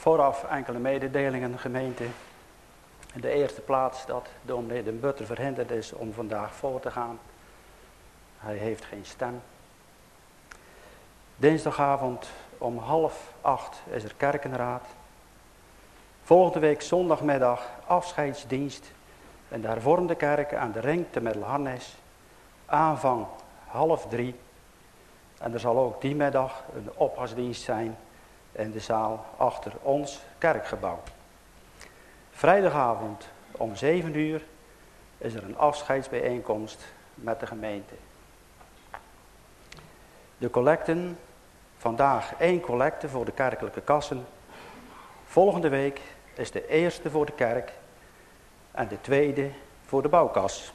Vooraf enkele mededelingen, gemeente. In de eerste plaats dat dominee Den Butter verhinderd is om vandaag voor te gaan. Hij heeft geen stem. Dinsdagavond om 7:30 is er kerkenraad. Volgende week zondagmiddag afscheidsdienst in de hervormde kerk aan de ring te Middelharnis. Aanvang 2:30. En er zal ook die middag een oppasdienst zijn in de zaal achter ons kerkgebouw. Vrijdagavond om 7:00 is er een afscheidsbijeenkomst met de gemeente. De collecten, vandaag 1 collecte voor de kerkelijke kassen. Volgende week is de eerste voor de kerk en de tweede voor de bouwkas.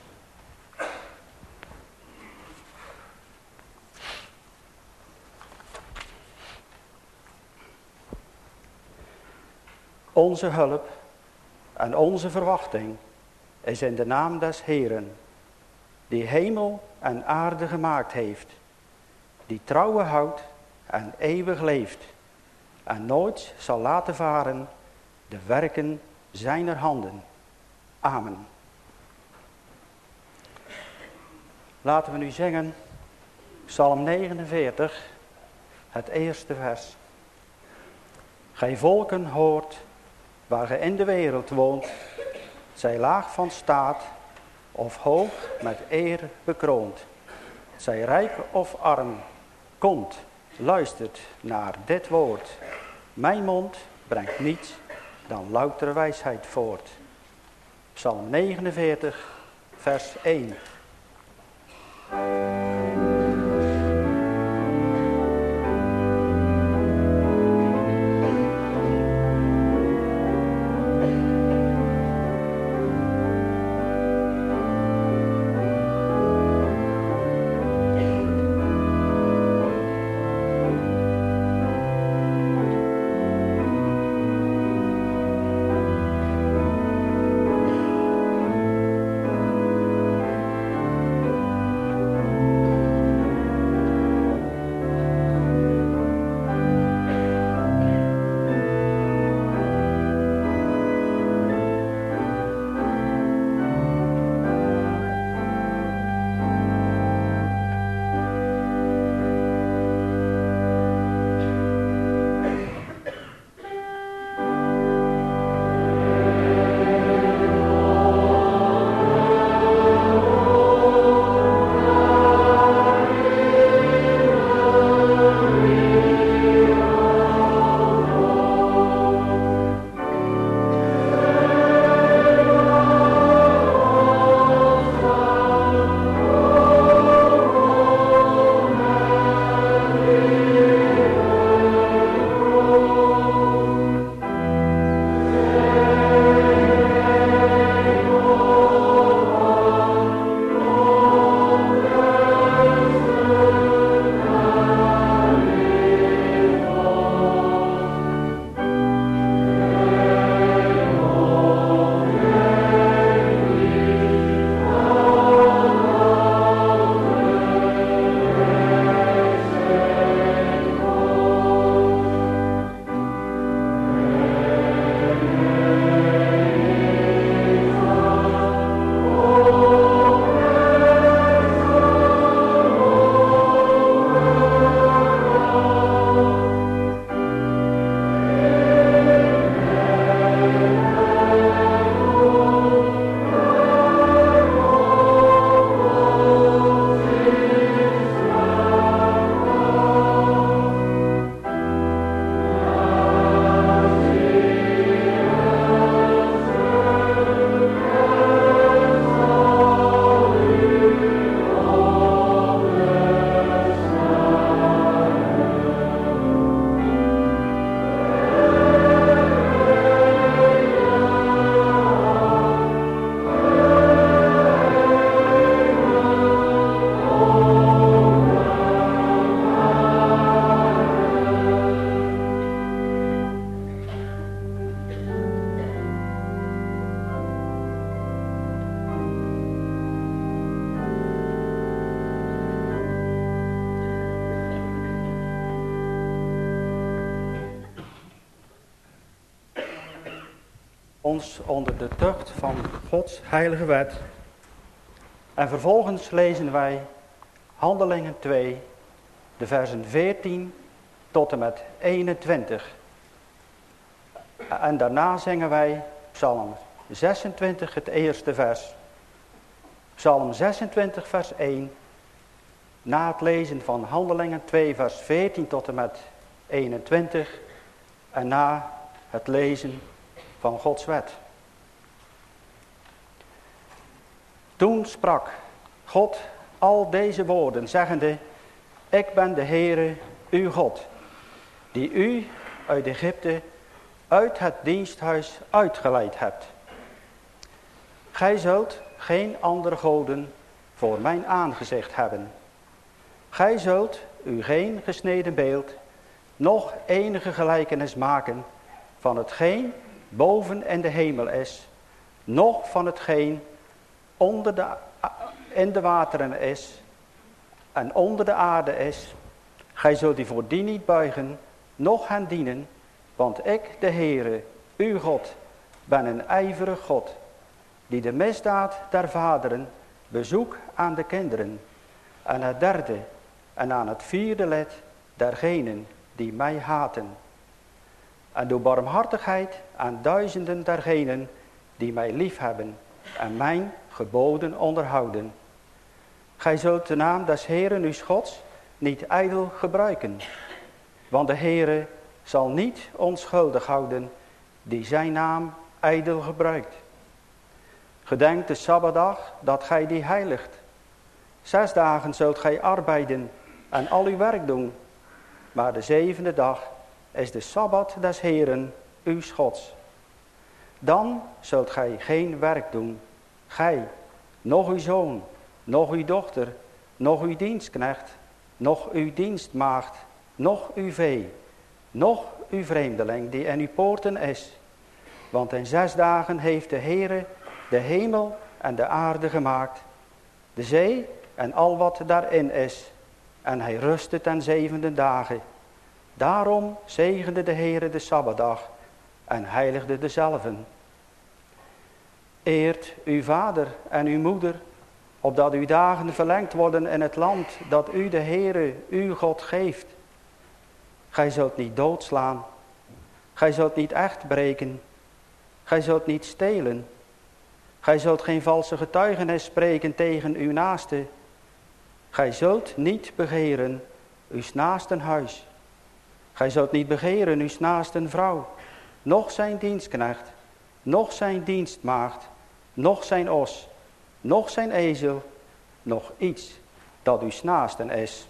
Onze hulp en onze verwachting is in de naam des Heeren, die hemel en aarde gemaakt heeft, die trouwe houdt en eeuwig leeft en nooit zal laten varen de werken zijner handen. Amen. Laten we nu zingen Psalm 49, het eerste vers. Gij volken hoort, waar gij in de wereld woont, zij laag van staat of hoog met eer bekroond. Zij rijk of arm, komt, luistert naar dit woord. Mijn mond brengt niets dan loutere wijsheid voort. Psalm 49, vers 1. ons onder de tucht van Gods heilige wet. En vervolgens lezen wij Handelingen 2, de versen 14 tot en met 21. En daarna zingen wij Psalm 26, het eerste vers. Psalm 26, vers 1. Na het lezen van Handelingen 2, vers 14 tot en met 21. En na het lezen van Gods wet. Toen sprak God al deze woorden, zeggende: Ik ben de Heere, uw God, die u uit Egypte, uit het diensthuis uitgeleid hebt. Gij zult geen andere goden voor mijn aangezicht hebben. Gij zult u geen gesneden beeld, noch enige gelijkenis maken van hetgeen boven in de hemel is, noch van hetgeen in de wateren is en onder de aarde is. Gij zult u voor die niet buigen, noch hen dienen, want ik, de Heere, uw God, ben een ijverig God, die de misdaad der vaderen bezoek aan de kinderen, en het derde en aan het vierde lid dergenen die mij haten. En doe barmhartigheid aan duizenden dergenen die mij liefhebben en mijn geboden onderhouden. Gij zult de naam des Heeren uws Gods niet ijdel gebruiken, want de Heere zal niet onschuldig houden die zijn naam ijdel gebruikt. Gedenk de Sabbatdag dat gij die heiligt. 6 dagen zult gij arbeiden en al uw werk doen, maar de 7e dag is de Sabbat des Heeren uws Gods. Dan zult gij geen werk doen, gij, noch uw zoon, noch uw dochter, noch uw dienstknecht, noch uw dienstmaagd, noch uw vee, noch uw vreemdeling die in uw poorten is. Want in 6 dagen heeft de Heere de hemel en de aarde gemaakt, de zee en al wat daarin is. En hij rustte ten 7e dagen. Daarom zegende de Heere de Sabbatdag en heiligde dezelve. Eert uw vader en uw moeder, opdat uw dagen verlengd worden in het land dat u de Heere uw God geeft. Gij zult niet doodslaan, gij zult niet echt breken, gij zult niet stelen, gij zult geen valse getuigenis spreken tegen uw naaste. Gij zult niet begeren uws naasten huis. Gij zult niet begeren uws naasten vrouw, noch zijn dienstknecht, noch zijn dienstmaagd, noch zijn os, noch zijn ezel, noch iets dat uws naasten is.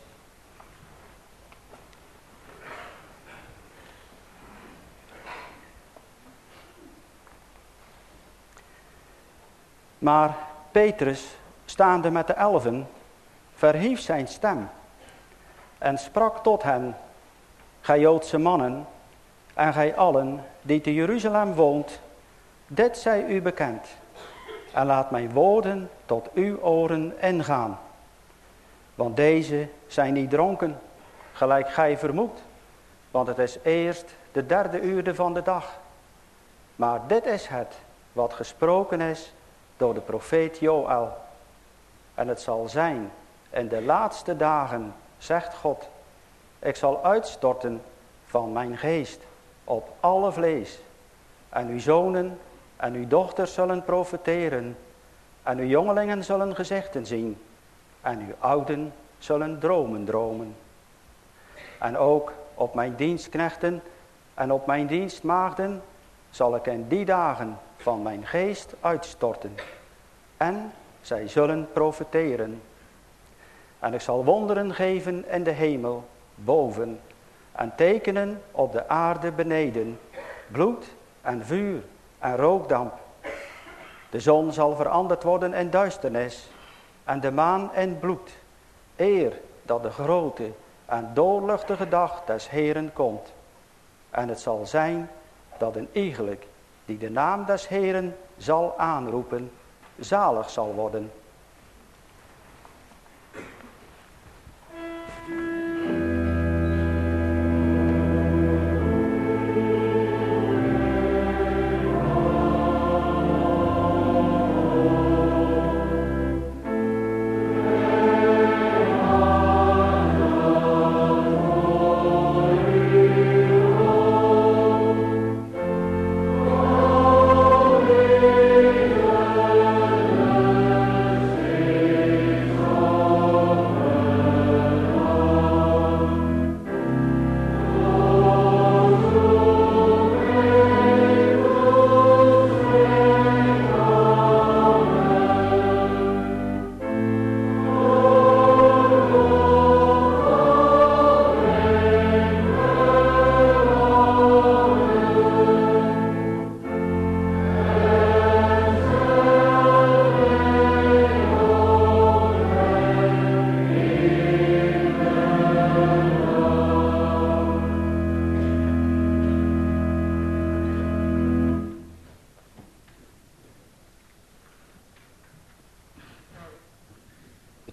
Maar Petrus, staande met de 11, verhief zijn stem en sprak tot hen: Gij Joodse mannen en gij allen die te Jeruzalem woont, dit zij u bekend. En laat mijn woorden tot uw oren ingaan. Want deze zijn niet dronken, gelijk gij vermoedt, want het is eerst de 3e uur van de dag. Maar dit is het wat gesproken is door de profeet Joël. En het zal zijn in de laatste dagen, zegt God, ik zal uitstorten van mijn geest op alle vlees. En uw zonen en uw dochters zullen profeteren. En uw jongelingen zullen gezichten zien. En uw ouden zullen dromen dromen. En ook op mijn dienstknechten en op mijn dienstmaagden zal ik in die dagen van mijn geest uitstorten. En zij zullen profeteren. En ik zal wonderen geven in de hemel boven en tekenen op de aarde beneden, bloed en vuur en rookdamp. De zon zal veranderd worden in duisternis en de maan in bloed, eer dat de grote en doorluchtige dag des Heeren komt. En het zal zijn dat een iegelijk die de naam des Heeren zal aanroepen, zalig zal worden.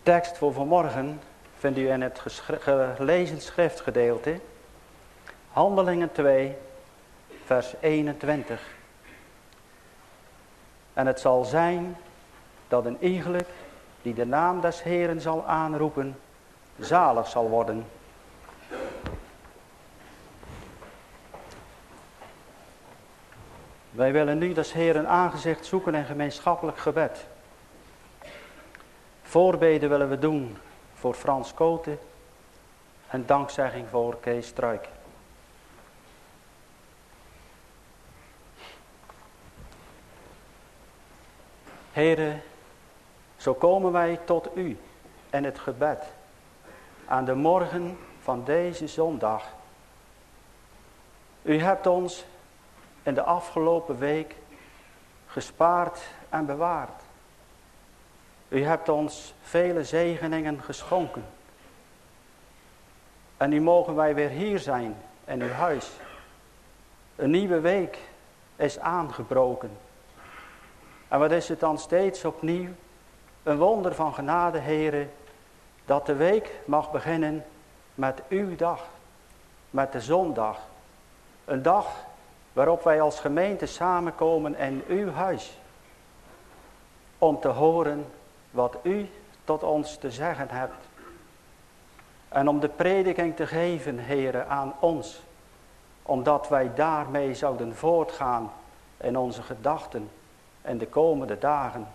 tekst voor vanmorgen vindt u in het gelezen schriftgedeelte. Handelingen 2, vers 21. En het zal zijn dat een iegelijk die de naam des Heeren zal aanroepen, zalig zal worden. Wij willen nu des Heeren aangezicht zoeken in gemeenschappelijk gebed. Voorbeden willen we doen voor Frans Koten en dankzegging voor Kees Struik. Here, zo komen wij tot u in het gebed aan de morgen van deze zondag. U hebt ons in de afgelopen week gespaard en bewaard. U hebt ons vele zegeningen geschonken. En nu mogen wij weer hier zijn in uw huis. Een nieuwe week is aangebroken. En wat is het dan steeds opnieuw? Een wonder van genade, Heere, dat de week mag beginnen met uw dag, met de zondag. Een dag waarop wij als gemeente samenkomen in uw huis. Om te horen wat u tot ons te zeggen hebt. En om de prediking te geven, Heere, aan ons. Omdat wij daarmee zouden voortgaan in onze gedachten in de komende dagen.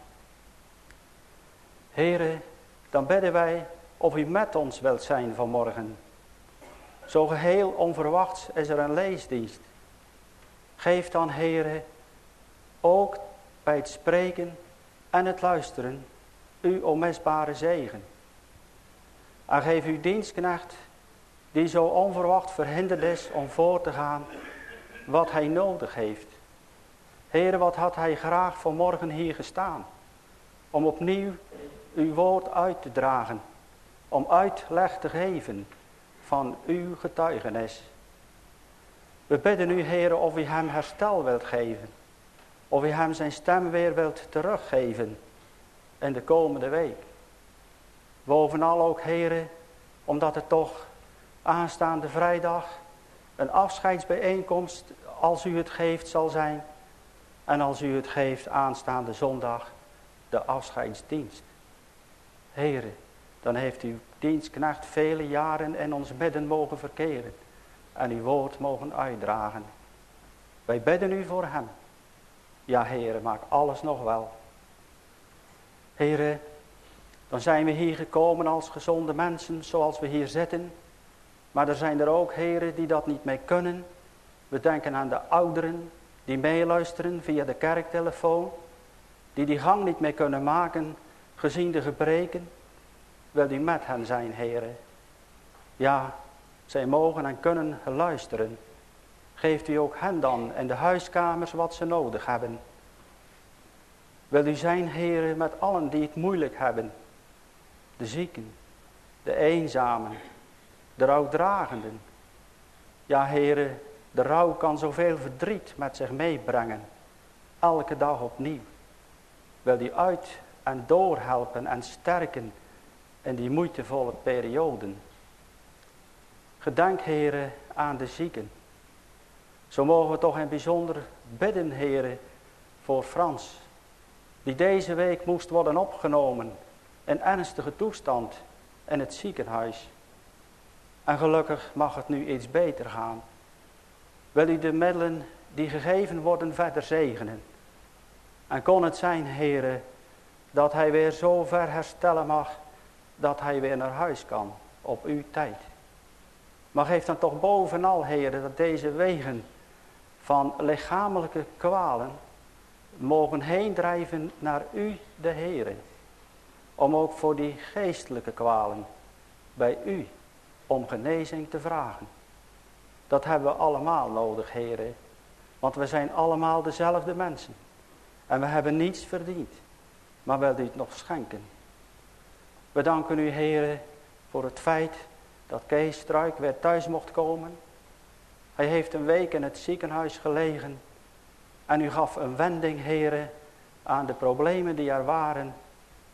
Heere, dan bidden wij of u met ons wilt zijn vanmorgen. Zo geheel onverwachts is er een leesdienst. Geef dan, Heere, ook bij het spreken en het luisteren uw onmisbare zegen. En geef uw dienstknecht, die zo onverwacht verhinderd is om voor te gaan, wat hij nodig heeft. Heere, wat had hij graag vanmorgen hier gestaan, om opnieuw uw woord uit te dragen, om uitleg te geven van uw getuigenis. We bidden u, Heere, of u hem herstel wilt geven, of u hem zijn stem weer wilt teruggeven in de komende week. Bovenal ook, Heere, omdat het toch aanstaande vrijdag een afscheidsbijeenkomst, als u het geeft, zal zijn. En als u het geeft aanstaande zondag, de afscheidsdienst. Heere, dan heeft uw dienstknecht vele jaren in ons midden mogen verkeren. En uw woord mogen uitdragen. Wij bidden u voor hem. Ja, Heere, maak alles nog wel. Heere, dan zijn we hier gekomen als gezonde mensen, zoals we hier zitten. Maar er zijn er ook, Heere, die dat niet mee kunnen. We denken aan de ouderen die meeluisteren via de kerktelefoon. Die gang niet meer kunnen maken, gezien de gebreken. Wil u met hen zijn, Heere. Ja, zij mogen en kunnen luisteren. Geeft u ook hen dan in de huiskamers wat ze nodig hebben. Wil u zijn, Heere, met allen die het moeilijk hebben. De zieken, de eenzamen, de rouwdragenden. Ja, Heere, de rouw kan zoveel verdriet met zich meebrengen. Elke dag opnieuw. Wil u uit en doorhelpen en sterken in die moeitevolle perioden. Gedenk, Heere, aan de zieken. Zo mogen we toch in bijzonder bidden, Heere, voor Frans. Die deze week moest worden opgenomen in ernstige toestand in het ziekenhuis. En gelukkig mag het nu iets beter gaan. Wil u de middelen die gegeven worden verder zegenen. En kon het zijn, Heere, dat hij weer zo ver herstellen mag, dat hij weer naar huis kan, op uw tijd. Maar geef dan toch bovenal, Heere, dat deze wegen van lichamelijke kwalen mogen heen drijven naar u, de Heere. Om ook voor die geestelijke kwalen bij u om genezing te vragen. Dat hebben we allemaal nodig, Heere. Want we zijn allemaal dezelfde mensen. En we hebben niets verdiend. Maar wilt u het nog schenken. We danken u, Heere, voor het feit dat Kees Struik weer thuis mocht komen. Hij heeft een week in het ziekenhuis gelegen. En u gaf een wending, Heere, aan de problemen die er waren.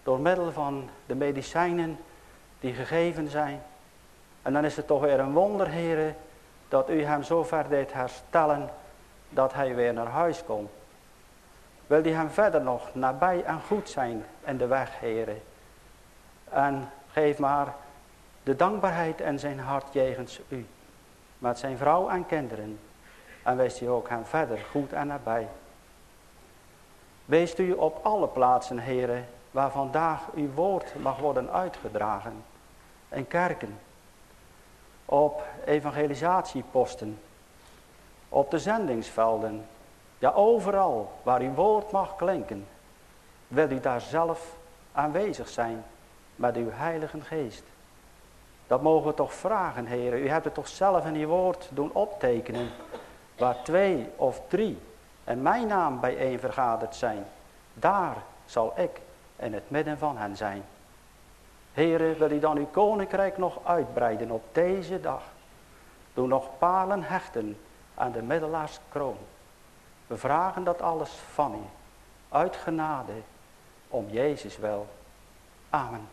door middel van de medicijnen die gegeven zijn. En dan is het toch weer een wonder, Heere, dat u hem zo ver deed herstellen dat hij weer naar huis kon. Wil u hem verder nog nabij en goed zijn in de weg, Heere. En geef maar de dankbaarheid in zijn hart jegens u. Met zijn vrouw en kinderen. En wees u ook hem verder goed en nabij. Wees u op alle plaatsen, Heere, waar vandaag uw woord mag worden uitgedragen. In kerken. Op evangelisatieposten. Op de zendingsvelden. Ja, overal waar uw woord mag klinken. Wil u daar zelf aanwezig zijn met uw heilige geest. Dat mogen we toch vragen, Heere. U hebt het toch zelf in uw woord doen optekenen. Waar 2 of 3 in mijn naam bijeen vergaderd zijn. Daar zal ik in het midden van hen zijn. Heere, wil u dan uw koninkrijk nog uitbreiden op deze dag. Doe nog palen hechten aan de middelaarskroon. We vragen dat alles van u. Uit genade. Om Jezus wil. Amen.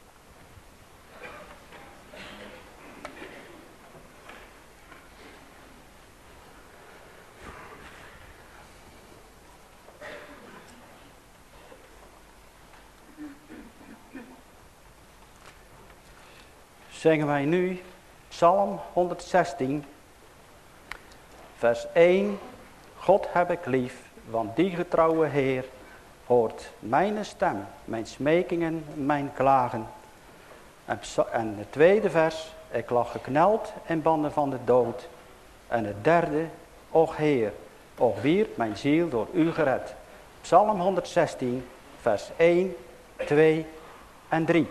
Zingen wij nu Psalm 116, vers 1. God heb ik lief, want die getrouwe Heer hoort mijn stem, mijn smekingen, mijn klagen. En het tweede vers, ik lag gekneld in banden van de dood. En het derde, och Heer, och wierd mijn ziel door u gered. Psalm 116, vers 1, 2 en 3.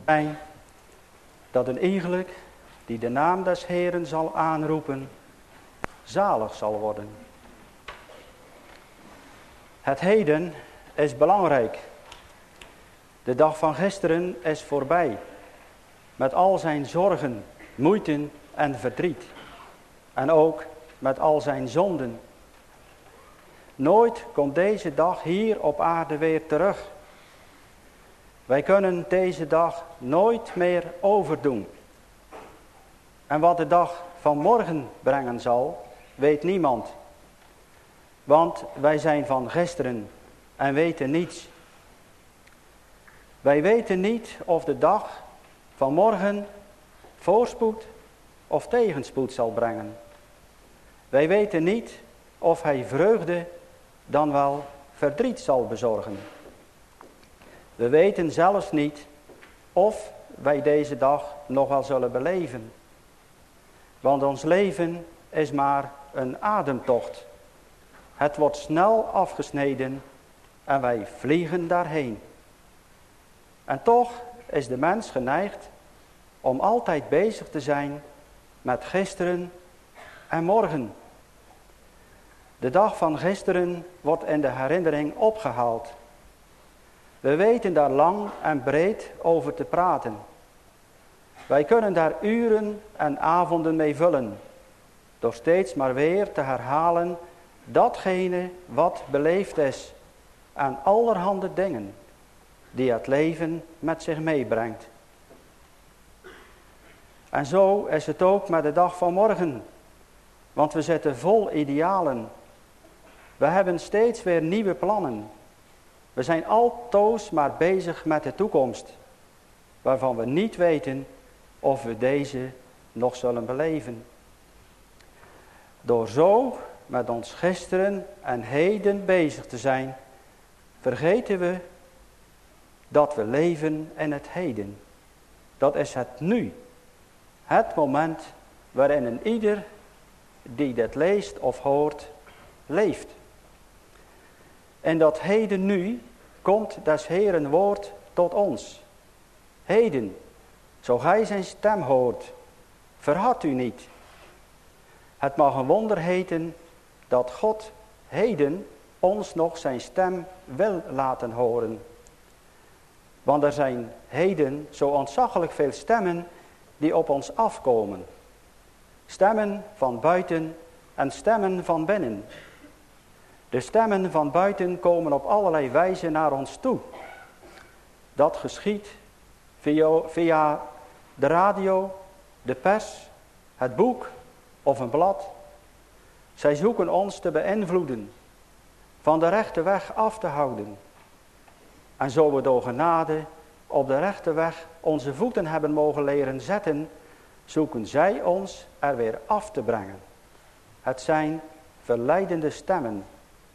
zijn dat een iegelijk die de naam des Heeren zal aanroepen, zalig zal worden. Het heden is belangrijk. De dag van gisteren is voorbij. Met al zijn zorgen, moeiten en verdriet. En ook met al zijn zonden. Nooit komt deze dag hier op aarde weer terug. Wij kunnen deze dag nooit meer overdoen. En wat de dag van morgen brengen zal, weet niemand. Want wij zijn van gisteren en weten niets. Wij weten niet of de dag van morgen voorspoed of tegenspoed zal brengen. Wij weten niet of hij vreugde dan wel verdriet zal bezorgen. We weten zelfs niet of wij deze dag nog wel zullen beleven. Want ons leven is maar een ademtocht. Het wordt snel afgesneden en wij vliegen daarheen. En toch is de mens geneigd om altijd bezig te zijn met gisteren en morgen. De dag van gisteren wordt in de herinnering opgehaald. We weten daar lang en breed over te praten. Wij kunnen daar uren en avonden mee vullen, door steeds maar weer te herhalen datgene wat beleefd is aan allerhande dingen die het leven met zich meebrengt. En zo is het ook met de dag van morgen, want we zitten vol idealen. We hebben steeds weer nieuwe plannen. We zijn altoos maar bezig met de toekomst, waarvan we niet weten of we deze nog zullen beleven. Door zo met ons gisteren en heden bezig te zijn, vergeten we dat we leven in het heden. Dat is het nu. Het moment waarin een ieder die dit leest of hoort, leeft. En dat heden nu komt des Heeren woord tot ons. Heden, zo gij zijn stem hoort, verhard u niet. Het mag een wonder heten dat God heden ons nog zijn stem wil laten horen. Want er zijn heden zo ontzaglijk veel stemmen die op ons afkomen. Stemmen van buiten en stemmen van binnen. De stemmen van buiten komen op allerlei wijze naar ons toe. Dat geschiedt via de radio, de pers, het boek of een blad. Zij zoeken ons te beïnvloeden, van de rechte weg af te houden. En zo we door genade op de rechte weg onze voeten hebben mogen leren zetten, zoeken zij ons er weer af te brengen. Het zijn verleidende stemmen.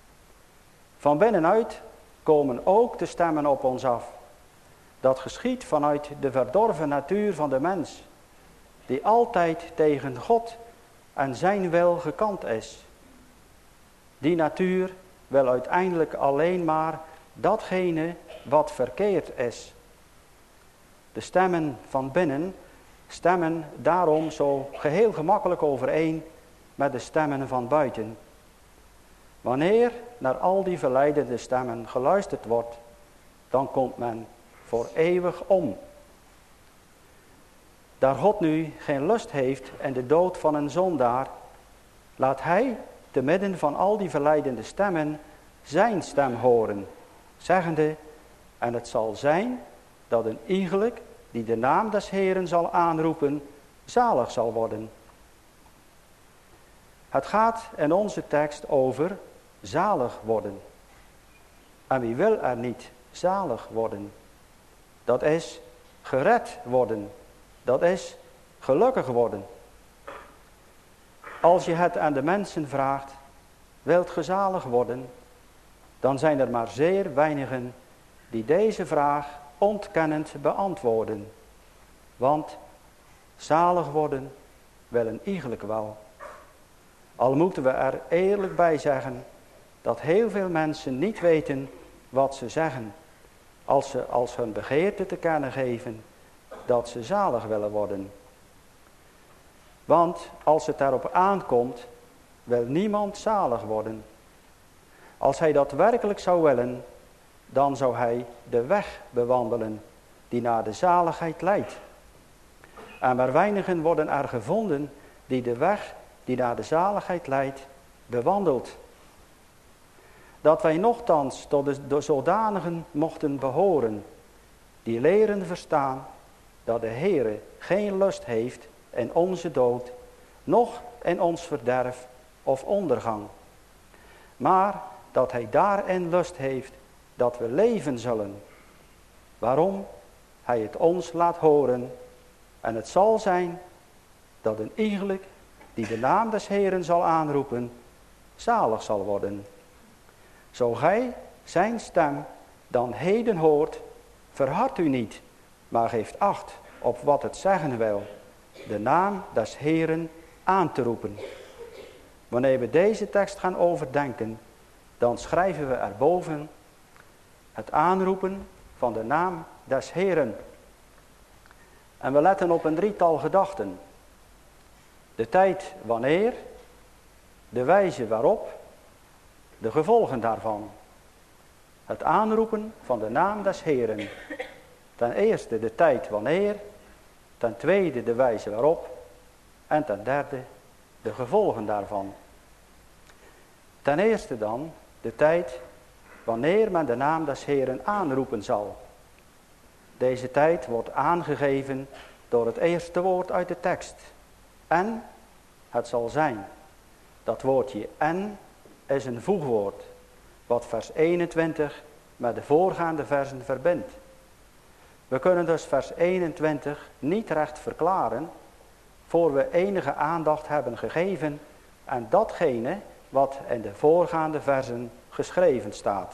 Van binnenuit komen ook de stemmen op ons af. Dat geschiedt vanuit de verdorven natuur van de mens, die altijd tegen God en zijn wil gekant is. Die natuur wil uiteindelijk alleen maar datgene wat verkeerd is. De stemmen van binnen stemmen daarom zo geheel gemakkelijk overeen met de stemmen van buiten. Wanneer naar al die verleidende stemmen geluisterd wordt, dan komt men voor eeuwig om. Daar God nu geen lust heeft in de dood van een zondaar, laat hij te midden van al die verleidende stemmen zijn stem horen, zeggende, en het zal zijn dat een iegelijk die de naam des Heeren zal aanroepen, zalig zal worden. Het gaat in onze tekst over zalig worden. En wie wil er niet zalig worden? Dat is gered worden. Dat is gelukkig worden. Als je het aan de mensen vraagt, wilt ge zalig worden? Dan zijn er maar zeer weinigen die deze vraag ontkennend beantwoorden. Want zalig worden willen iegelijk wel. Al moeten we er eerlijk bij zeggen dat heel veel mensen niet weten wat ze zeggen als ze als hun begeerte te kennen geven dat ze zalig willen worden. Want als het daarop aankomt, wil niemand zalig worden. Als hij dat werkelijk zou willen, dan zou hij de weg bewandelen die naar de zaligheid leidt. En maar weinigen worden er gevonden die de weg die naar de zaligheid leidt, bewandelt. Dat wij nochtans tot de zodanigen mochten behoren, die leren verstaan dat de Heere geen lust heeft in onze dood, noch in ons verderf of ondergang. Maar dat hij daarin lust heeft dat we leven zullen. Waarom hij het ons laat horen. En het zal zijn dat een iegelijk die de naam des Heeren zal aanroepen, zalig zal worden. Zo gij zijn stem dan heden hoort, verhard u niet, maar geeft acht op wat het zeggen wil, de naam des Heeren aan te roepen. Wanneer we deze tekst gaan overdenken, dan schrijven we erboven het aanroepen van de naam des Heeren. En we letten op een drietal gedachten. De tijd wanneer, de wijze waarop, de gevolgen daarvan. Het aanroepen van de naam des Heeren. Ten eerste de tijd wanneer, ten tweede de wijze waarop en ten derde de gevolgen daarvan. Ten eerste dan de tijd wanneer men de naam des Heeren aanroepen zal. Deze tijd wordt aangegeven door het eerste woord uit de tekst. En het zal zijn. Dat woordje en is een voegwoord, wat vers 21 met de voorgaande versen verbindt. We kunnen dus vers 21 niet recht verklaren, voor we enige aandacht hebben gegeven aan datgene wat in de voorgaande versen geschreven staat.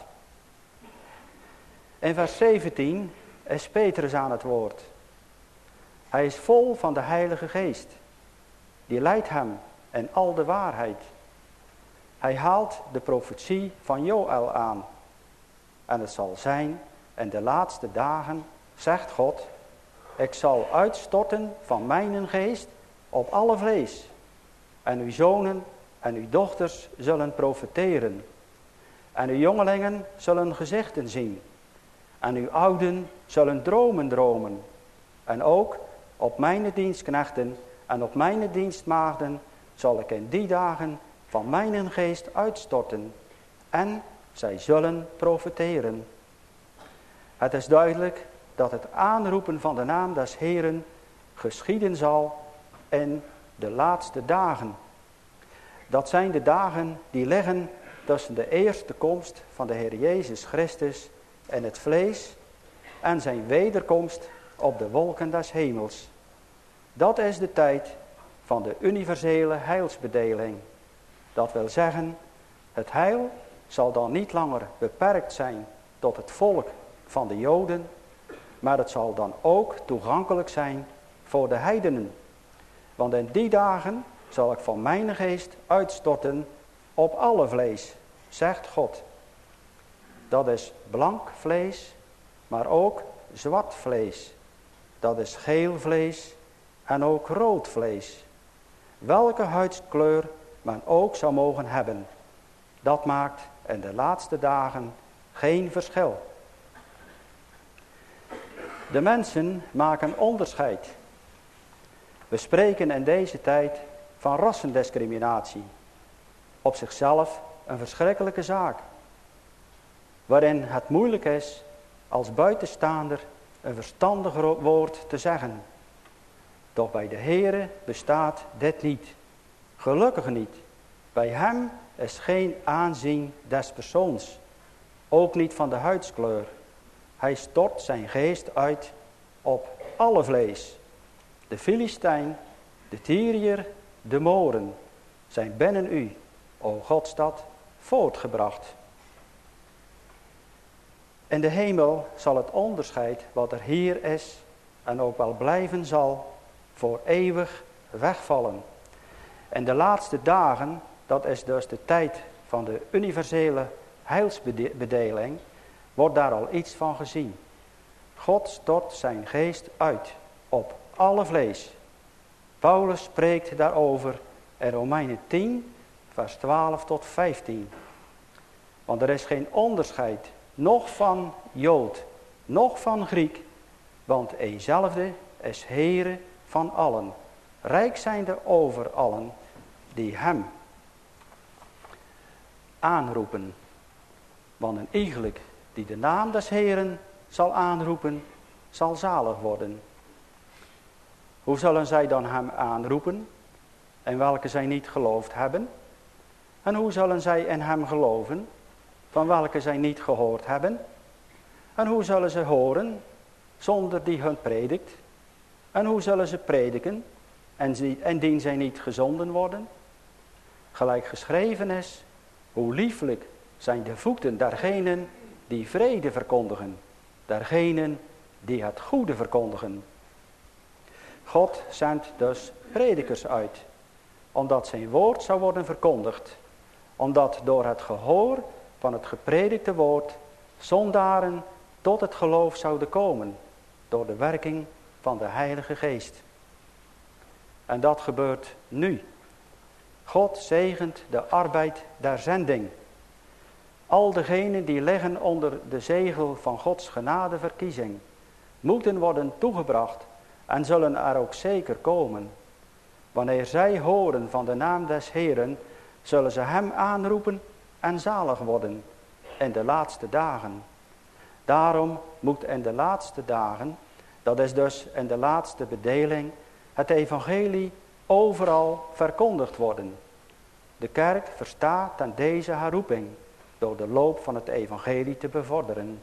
In vers 17 is Petrus aan het woord. Hij is vol van de Heilige Geest. Die leidt hem in al de waarheid. Hij haalt de profetie van Joël aan. En het zal zijn in de laatste dagen, zegt God, ik zal uitstorten van mijn geest op alle vlees. En uw zonen en uw dochters zullen profeteren. En uw jongelingen zullen gezichten zien. En uw ouden zullen dromen dromen. En ook op mijn dienstknechten en op mijn dienstmaagden zal ik in die dagen van mijn geest uitstorten. En zij zullen profeteren. Het is duidelijk dat het aanroepen van de naam des Heeren geschieden zal in de laatste dagen. Dat zijn de dagen die liggen tussen de eerste komst van de Heer Jezus Christus in het vlees en zijn wederkomst op de wolken des hemels. Dat is de tijd van de universele heilsbedeling. Dat wil zeggen, het heil zal dan niet langer beperkt zijn tot het volk van de Joden, maar het zal dan ook toegankelijk zijn voor de heidenen. Want in die dagen zal ik van mijn geest uitstorten op alle vlees, zegt God. Dat is blank vlees, maar ook zwart vlees. Dat is geel vlees en ook rood vlees. Welke huidskleur men ook zou mogen hebben. Dat maakt in de laatste dagen geen verschil. De mensen maken onderscheid. We spreken in deze tijd van rassendiscriminatie. Op zichzelf een verschrikkelijke zaak. Waarin het moeilijk is als buitenstaander een verstandig woord te zeggen. Doch bij de Heere bestaat dit niet. Gelukkig niet. Bij hem is geen aanzien des persoons. Ook niet van de huidskleur. Hij stort zijn geest uit op alle vlees. De Filistijn, de Tyriër, de Moren zijn binnen u, o Godstad, voortgebracht. In de hemel zal het onderscheid wat er hier is en ook wel blijven zal, voor eeuwig wegvallen. En de laatste dagen, dat is dus de tijd van de universele heilsbedeling, wordt daar al iets van gezien. God stort zijn geest uit op alle vlees. Paulus spreekt daarover in Romeinen 10, vers 12 tot 15. Want er is geen onderscheid, noch van Jood, noch van Griek, want eenzelfde is Heere van allen, rijk zijnde over allen die hem aanroepen. Want een iegelijk die de naam des Heeren zal aanroepen, zal zalig worden. Hoe zullen zij dan hem aanroepen, en welke zij niet geloofd hebben? En hoe zullen zij in hem geloven, van welke zij niet gehoord hebben? En hoe zullen ze horen, zonder die hun predikt? En hoe zullen ze prediken, indien zij niet gezonden worden? Gelijk geschreven is, hoe lieflijk zijn de voeten dergenen die vrede verkondigen, dergenen die het goede verkondigen. God zendt dus predikers uit, omdat zijn woord zou worden verkondigd, omdat door het gehoor van het gepredikte woord zondaren tot het geloof zouden komen, door de werking van de Heilige Geest. En dat gebeurt nu. God zegent de arbeid der zending. Al degenen die liggen onder de zegel van Gods genadeverkiezing, moeten worden toegebracht en zullen er ook zeker komen. Wanneer zij horen van de naam des Heeren, zullen ze hem aanroepen en zalig worden in de laatste dagen. Daarom moet in de laatste dagen, dat is dus in de laatste bedeling, het evangelie overal verkondigd worden. De kerk verstaat ten deze haar roeping door de loop van het evangelie te bevorderen.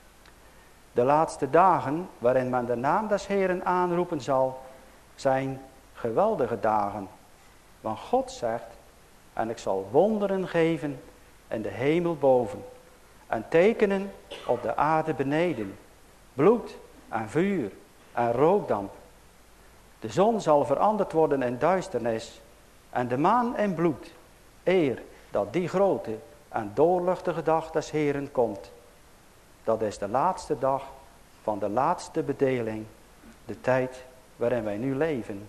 De laatste dagen waarin men de naam des Heeren aanroepen zal, zijn geweldige dagen. Want God zegt, en ik zal wonderen geven in de hemel boven en tekenen op de aarde beneden, bloed en vuur en rookdamp. De zon zal veranderd worden in duisternis en de maan in bloed, eer dat die grote en doorluchtige dag des Heeren komt. Dat is de laatste dag van de laatste bedeling, de tijd waarin wij nu leven.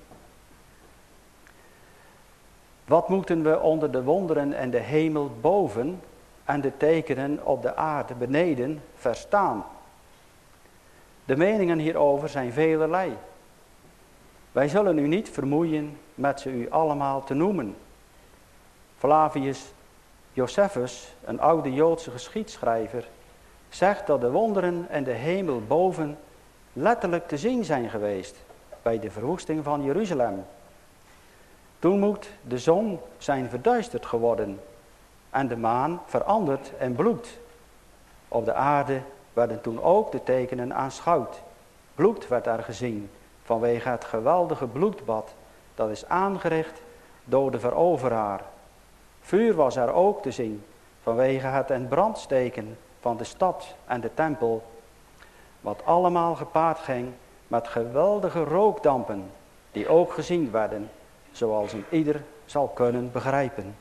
Wat moeten we onder de wonderen in de hemel boven en de tekenen op de aarde beneden verstaan? De meningen hierover zijn velerlei. Wij zullen u niet vermoeien met ze u allemaal te noemen. Flavius Josephus, een oude Joodse geschiedschrijver, zegt dat de wonderen in de hemel boven letterlijk te zien zijn geweest bij de verwoesting van Jeruzalem. Toen moet de zon zijn verduisterd geworden en de maan veranderd in bloed. Op de aarde werden toen ook de tekenen aanschouwd. Bloed werd er gezien vanwege het geweldige bloedbad dat is aangericht door de veroveraar. Vuur was er ook te zien vanwege het in brand steken van de stad en de tempel, wat allemaal gepaard ging met geweldige rookdampen die ook gezien werden, zoals een ieder zal kunnen begrijpen.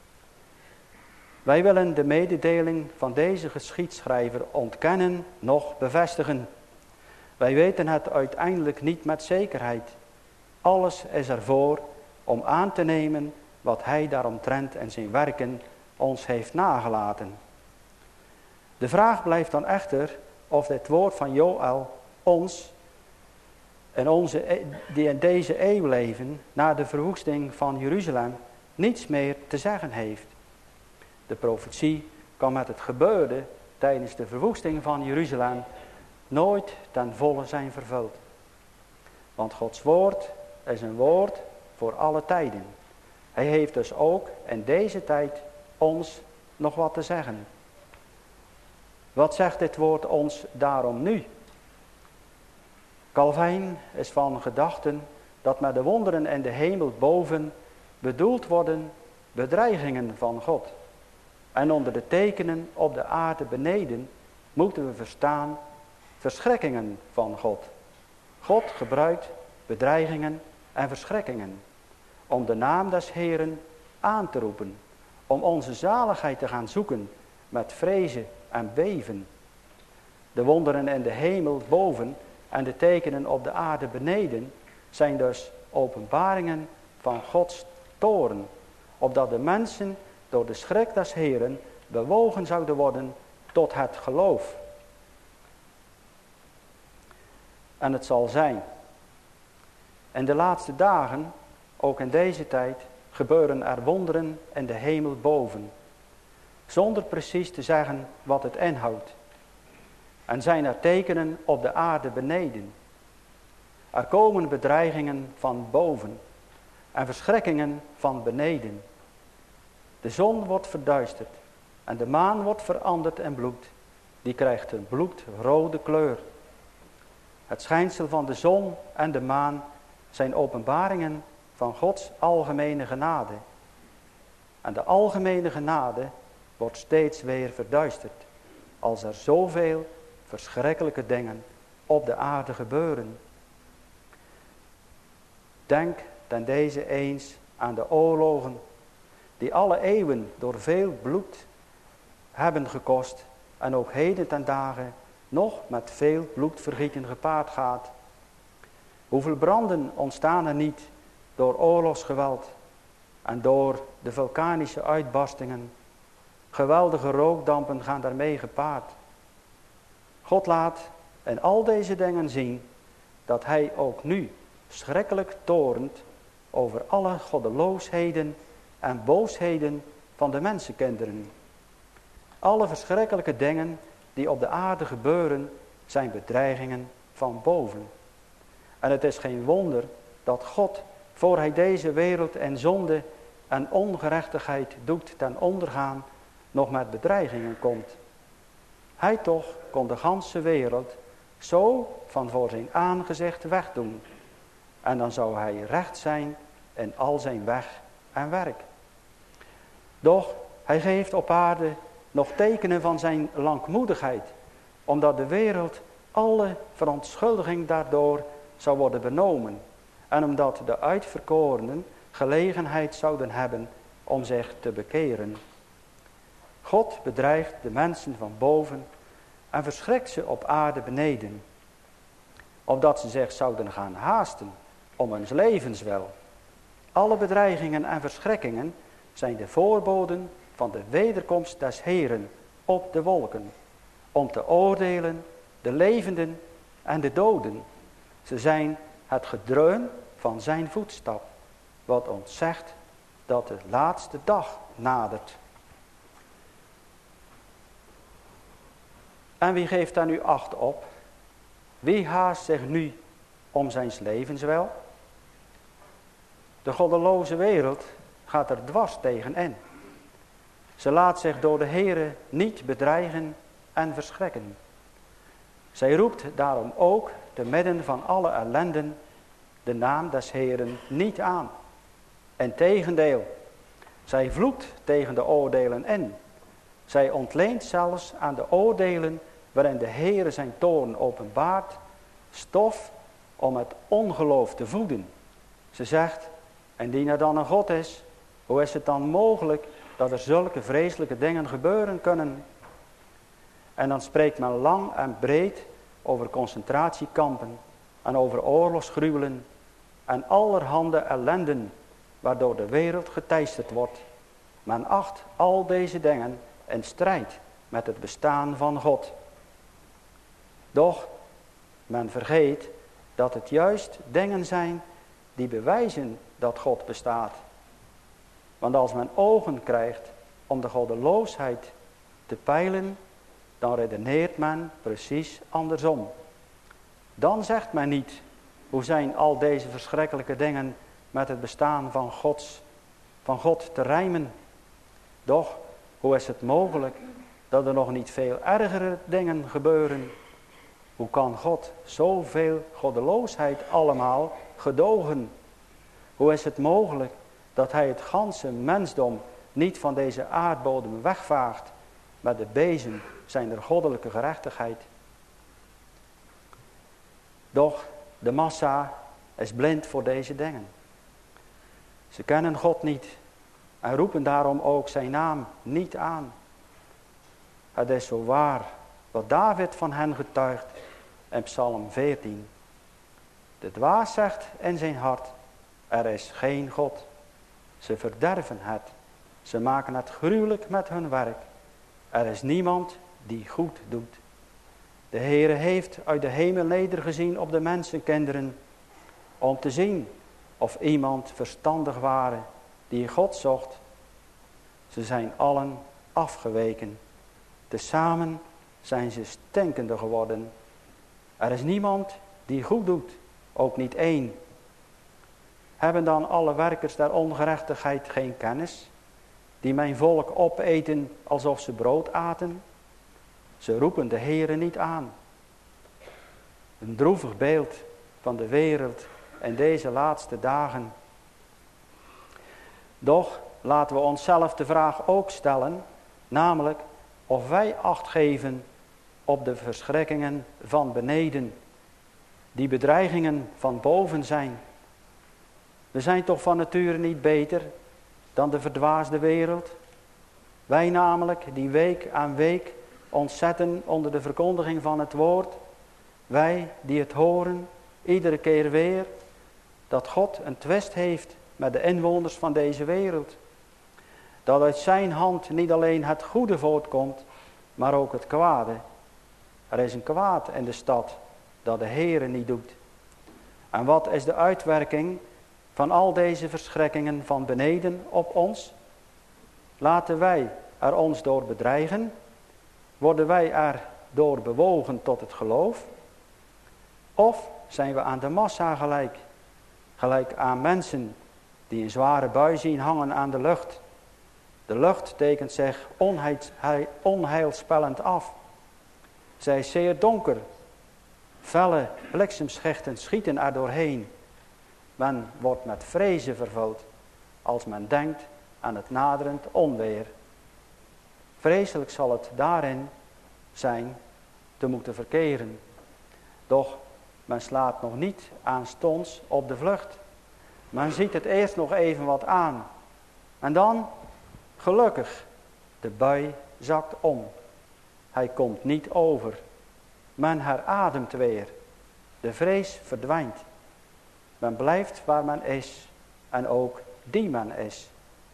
Wij willen de mededeling van deze geschiedschrijver ontkennen, noch bevestigen. Wij weten het uiteindelijk niet met zekerheid. Alles is ervoor om aan te nemen wat hij daaromtrent en zijn werken ons heeft nagelaten. De vraag blijft dan echter of dit woord van Joël ons en die in deze eeuw leven, na de verwoesting van Jeruzalem, niets meer te zeggen heeft. De profetie kan met het gebeurde tijdens de verwoesting van Jeruzalem nooit ten volle zijn vervuld. Want Gods woord is een woord voor alle tijden. Hij heeft dus ook in deze tijd ons nog wat te zeggen. Wat zegt dit woord ons daarom nu? Calvijn is van gedachten dat met de wonderen in de hemel boven bedoeld worden bedreigingen van God. En onder de tekenen op de aarde beneden moeten we verstaan verschrikkingen van God. God gebruikt bedreigingen en verschrikkingen om de naam des Heeren aan te roepen, om onze zaligheid te gaan zoeken met vrezen en beven. De wonderen in de hemel boven en de tekenen op de aarde beneden zijn dus openbaringen van Gods toorn, opdat de mensen door de schrik des Heeren bewogen zouden worden tot het geloof. En het zal zijn. In de laatste dagen, ook in deze tijd, gebeuren er wonderen in de hemel boven, zonder precies te zeggen wat het inhoudt. En zijn er tekenen op de aarde beneden. Er komen bedreigingen van boven en verschrikkingen van beneden. De zon wordt verduisterd en de maan wordt veranderd in bloed. Die krijgt een bloedrode kleur. Het schijnsel van de zon en de maan zijn openbaringen van Gods algemene genade. En de algemene genade wordt steeds weer verduisterd, als er zoveel verschrikkelijke dingen op de aarde gebeuren. Denk ten deze eens aan de oorlogen, die alle eeuwen door veel bloed hebben gekost en ook heden ten dagen nog met veel bloedvergieten gepaard gaat. Hoeveel branden ontstaan er niet door oorlogsgeweld en door de vulkanische uitbarstingen. Geweldige rookdampen gaan daarmee gepaard. God laat in al deze dingen zien dat hij ook nu schrikkelijk torent over alle goddeloosheden en boosheden van de mensenkinderen. Alle verschrikkelijke dingen die op de aarde gebeuren zijn bedreigingen van boven. En het is geen wonder dat God, voor hij deze wereld in zonde en ongerechtigheid doet ten ondergaan, nog met bedreigingen komt. Hij toch kon de ganse wereld zo van voor zijn aangezicht wegdoen. En dan zou hij recht zijn in al zijn weg en werk. Doch hij geeft op aarde nog tekenen van zijn langmoedigheid, omdat de wereld alle verontschuldiging daardoor zou worden benomen. En omdat de uitverkorenen gelegenheid zouden hebben om zich te bekeren. God bedreigt de mensen van boven en verschrikt ze op aarde beneden. Opdat ze zich zouden gaan haasten om hun levenswil. Alle bedreigingen en verschrikkingen zijn de voorboden van de wederkomst des Heeren op de wolken. Om te oordelen de levenden en de doden. Ze zijn het gedreun van zijn voetstap. Wat ons zegt dat de laatste dag nadert. En wie geeft daar nu acht op? Wie haast zich nu om zijn levenswil? De goddeloze wereld gaat er dwars tegen in. Ze laat zich door de Heere niet bedreigen en verschrikken. Zij roept daarom ook te midden van alle ellenden de naam des Heeren niet aan. Integendeel, zij vloekt tegen de oordelen in. Zij ontleent zelfs aan de oordelen waarin de Heere zijn toorn openbaart, stof om het ongeloof te voeden. Ze zegt, indien er dan een God is, hoe is het dan mogelijk dat er zulke vreselijke dingen gebeuren kunnen? En dan spreekt men lang en breed over concentratiekampen en over oorlogsgruwelen en allerhande ellenden waardoor de wereld geteisterd wordt. Men acht al deze dingen in strijd met het bestaan van God. Doch men vergeet dat het juist dingen zijn die bewijzen dat God bestaat. Want als men ogen krijgt om de goddeloosheid te peilen, dan redeneert men precies andersom. Dan zegt men niet, hoe zijn al deze verschrikkelijke dingen met het bestaan van God te rijmen. Doch, hoe is het mogelijk dat er nog niet veel ergere dingen gebeuren? Hoe kan God zoveel goddeloosheid allemaal gedogen? Hoe is het mogelijk dat hij het ganse mensdom niet van deze aardbodem wegvaagt met de bezem zijner goddelijke gerechtigheid? Doch de massa is blind voor deze dingen. Ze kennen God niet en roepen daarom ook zijn naam niet aan. Het is zo waar wat David van hen getuigt. in Psalm 14. De dwaas zegt in zijn hart, er is geen God. Ze verderven het. Ze maken het gruwelijk met hun werk. Er is niemand die goed doet. De Heere heeft uit de hemel nedergezien op de mensenkinderen, om te zien of iemand verstandig ware die God zocht. Ze zijn allen afgeweken. Tezamen zijn ze stinkende geworden. Er is niemand die goed doet, ook niet één. Hebben dan alle werkers der ongerechtigheid geen kennis, die mijn volk opeten alsof ze brood aten? Ze roepen de Heere niet aan. Een droevig beeld van de wereld in deze laatste dagen. Doch laten we onszelf de vraag ook stellen, namelijk of wij acht geven op de verschrikkingen van beneden, die bedreigingen van boven zijn. We zijn toch van nature niet beter dan de verdwaasde wereld? Wij namelijk, die week aan week ontzetten onder de verkondiging van het woord. Wij die het horen, iedere keer weer, dat God een twist heeft met de inwoners van deze wereld. Dat uit zijn hand niet alleen het goede voortkomt, maar ook het kwade. Er is een kwaad in de stad dat de Heere niet doet. En wat is de uitwerking van al deze verschrikkingen van beneden op ons? Laten wij er ons door bedreigen? Worden wij er door bewogen tot het geloof? Of zijn we aan de massa gelijk? Gelijk aan mensen die een zware bui zien hangen aan de lucht. De lucht tekent zich onheilspellend af. Zij is zeer donker. Felle bliksemschichten schieten er doorheen. Men wordt met vrezen vervuld als men denkt aan het naderend onweer. Vreselijk zal het daarin zijn te moeten verkeren. Doch men slaat nog niet aanstonds op de vlucht. Men ziet het eerst nog even wat aan. En dan, gelukkig, de bui zakt om. Hij komt niet over. Men herademt weer. De vrees verdwijnt. Men blijft waar men is en ook die men is.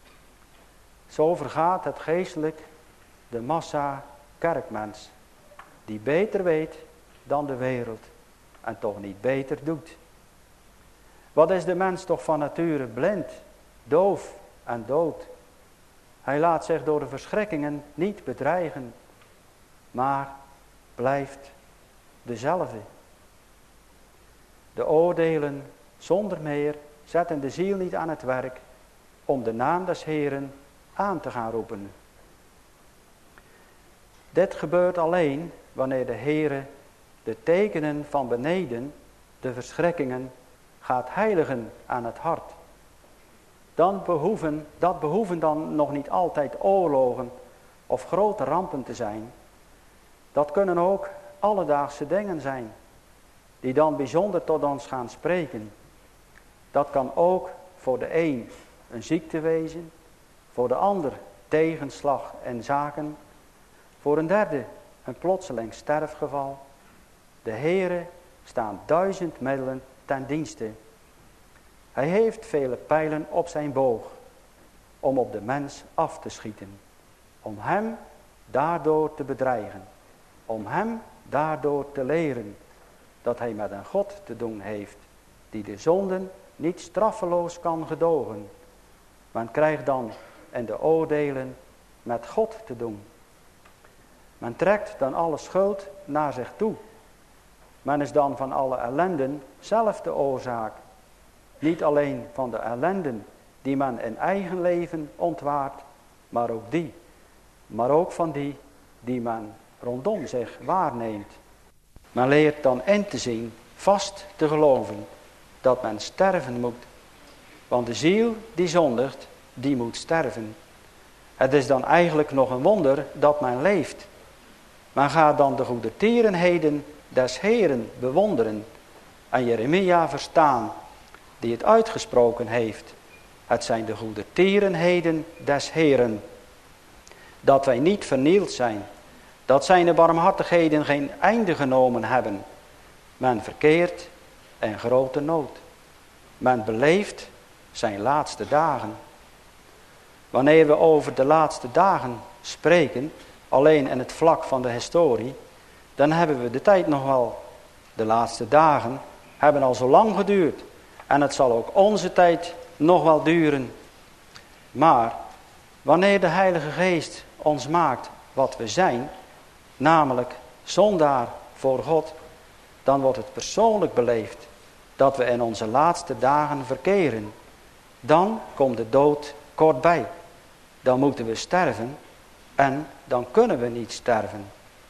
Zo vergaat het geestelijk de massa kerkmens, die beter weet dan de wereld en toch niet beter doet. Wat is de mens toch van nature blind, doof en dood? Hij laat zich door de verschrikkingen niet bedreigen, maar blijft dezelfde. De oordelen zonder meer zetten de ziel niet aan het werk om de naam des Heeren aan te gaan roepen. Dit gebeurt alleen wanneer de Heere de tekenen van beneden, de verschrikkingen, gaat heiligen aan het hart. Dat behoeven dan nog niet altijd oorlogen of grote rampen te zijn. Dat kunnen ook alledaagse dingen zijn, die dan bijzonder tot ons gaan spreken. Dat kan ook voor de een ziekte wezen, voor de ander tegenslag en zaken, voor een derde een plotseling sterfgeval. De Heere staan 1000 middelen ten dienste. Hij heeft vele pijlen op zijn boog om op de mens af te schieten, om hem daardoor te bedreigen, om hem daardoor te leren dat hij met een God te doen heeft die de zonden niet straffeloos kan gedogen. Men krijgt dan in de oordelen met God te doen. Men trekt dan alle schuld naar zich toe. Men is dan van alle ellenden zelf de oorzaak. Niet alleen van de ellenden die men in eigen leven ontwaart, maar ook van die men rondom zich waarneemt. Men leert dan in te zien, vast te geloven, dat men sterven moet. Want de ziel die zondigt, die moet sterven. Het is dan eigenlijk nog een wonder dat men leeft. Men gaat dan de goedertierenheden des Heeren bewonderen en Jeremia verstaan, die het uitgesproken heeft. Het zijn de goedertierenheden des Heeren. Dat wij niet vernield zijn, dat zijn de barmhartigheden geen einde genomen hebben, Men verkeert in grote nood. Men beleeft zijn laatste dagen. Wanneer we over de laatste dagen spreken, alleen in het vlak van de historie, dan hebben we de tijd nog wel. De laatste dagen hebben al zo lang geduurd. En het zal ook onze tijd nog wel duren. Maar wanneer de Heilige Geest ons maakt wat we zijn, namelijk zondaar voor God, dan wordt het persoonlijk beleefd dat we in onze laatste dagen verkeren. Dan komt de dood kortbij. Dan moeten we sterven en dan kunnen we niet sterven.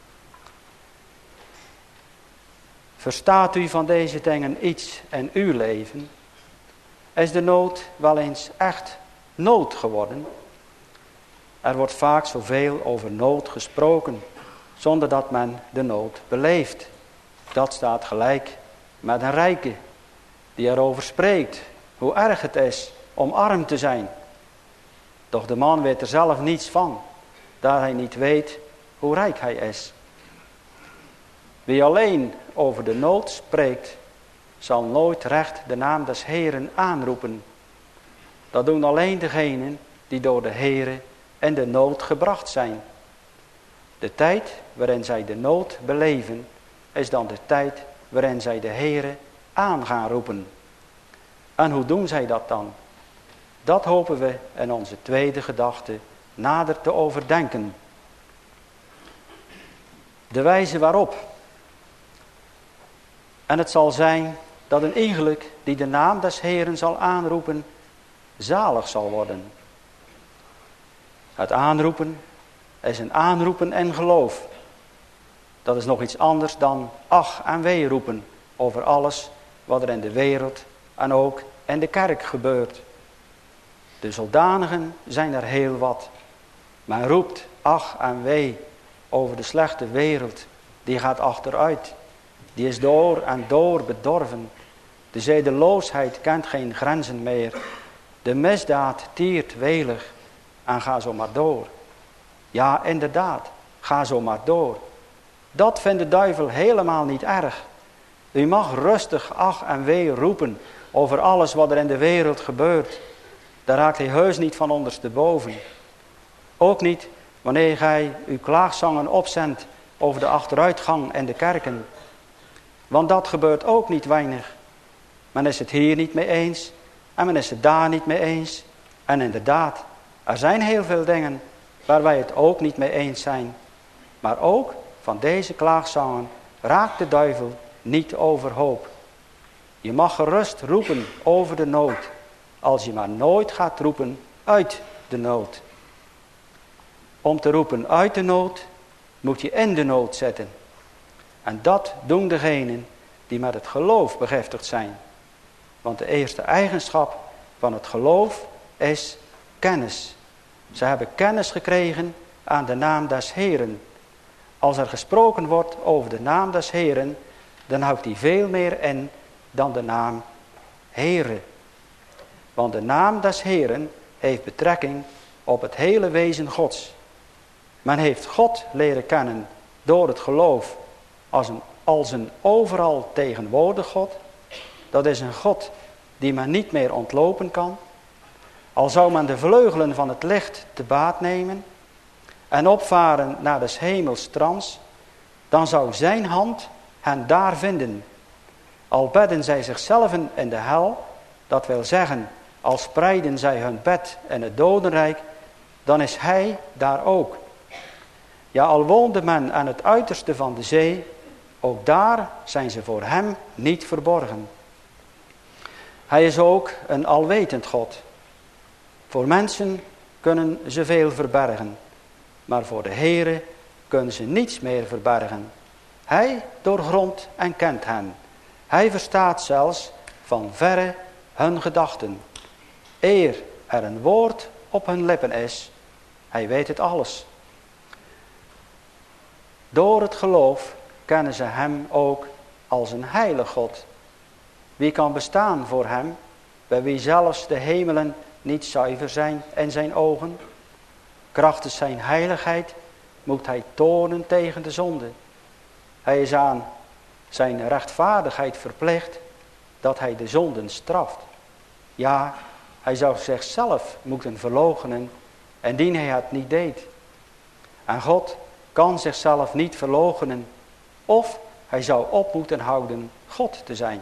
Verstaat u van deze dingen iets in uw leven? Is de nood wel eens echt nood geworden? Er wordt vaak zoveel over nood gesproken, zonder dat men de nood beleeft. Dat staat gelijk met een rijke, die erover spreekt, hoe erg het is om arm te zijn. Doch de man weet er zelf niets van, daar hij niet weet hoe rijk hij is. Wie alleen over de nood spreekt, zal nooit recht de naam des Heeren aanroepen. Dat doen alleen degenen die door de Heere in de nood gebracht zijn. De tijd waarin zij de nood beleven, is dan de tijd waarin zij de Heere aan gaan roepen. En hoe doen zij dat dan? Dat hopen we in onze tweede gedachte nader te overdenken. De wijze waarop. En het zal zijn dat een iegelijk die de naam des Heeren zal aanroepen, zalig zal worden. Het aanroepen is een aanroepen en geloof. Dat is nog iets anders dan ach en wee roepen over alles wat er in de wereld en ook in de kerk gebeurt. De zoldanigen zijn er heel wat. Men roept ach en wee over de slechte wereld. Die gaat achteruit. Die is door en door bedorven. De zedeloosheid kent geen grenzen meer. De misdaad tiert welig. En ga zo maar door. Ja, inderdaad, ga zo maar door. Dat vindt de duivel helemaal niet erg. U mag rustig ach en wee roepen over alles wat er in de wereld gebeurt. Daar raakt hij heus niet van ondersteboven. Ook niet wanneer gij uw klaagzangen opzendt over de achteruitgang in de kerken. Want dat gebeurt ook niet weinig. Men is het hier niet mee eens en men is het daar niet mee eens. En inderdaad, er zijn heel veel dingen waar wij het ook niet mee eens zijn. Maar ook van deze klaagzangen raakt de duivel niet overhoop. Je mag gerust roepen over de nood, als je maar nooit gaat roepen uit de nood. Om te roepen uit de nood, moet je in de nood zetten. En dat doen degenen die met het geloof begiftigd zijn. Want de eerste eigenschap van het geloof is kennis. Ze hebben kennis gekregen aan de naam des Heeren. Als er gesproken wordt over de naam des Heeren, dan houdt die veel meer in dan de naam Heere. Want de naam des Heeren heeft betrekking op het hele wezen Gods. Men heeft God leren kennen door het geloof als een overal tegenwoordig God. Dat is een God die men niet meer ontlopen kan. Al zou men de vleugelen van het licht te baat nemen en opvaren naar des hemels trans, dan zou zijn hand hen daar vinden. Al bedden zij zichzelf in de hel, dat wil zeggen, al spreiden zij hun bed in het dodenrijk, dan is hij daar ook. Ja, al woonde men aan het uiterste van de zee, ook daar zijn ze voor hem niet verborgen. Hij is ook een alwetend God. Voor mensen kunnen ze veel verbergen, maar voor de Heere kunnen ze niets meer verbergen. Hij doorgrondt en kent hen. Hij verstaat zelfs van verre hun gedachten. Eer er een woord op hun lippen is, hij weet het alles. Door het geloof kennen ze hem ook als een heilig God. Wie kan bestaan voor hem, bij wie zelfs de hemelen niet zuiver zijn in zijn ogen? Krachtens zijn heiligheid moet hij toornen tegen de zonde. Hij is aan zijn rechtvaardigheid verplicht dat hij de zonden straft. Ja, hij zou zichzelf moeten verloochenen indien hij het niet deed. En God kan zichzelf niet verloochenen of hij zou op moeten houden God te zijn.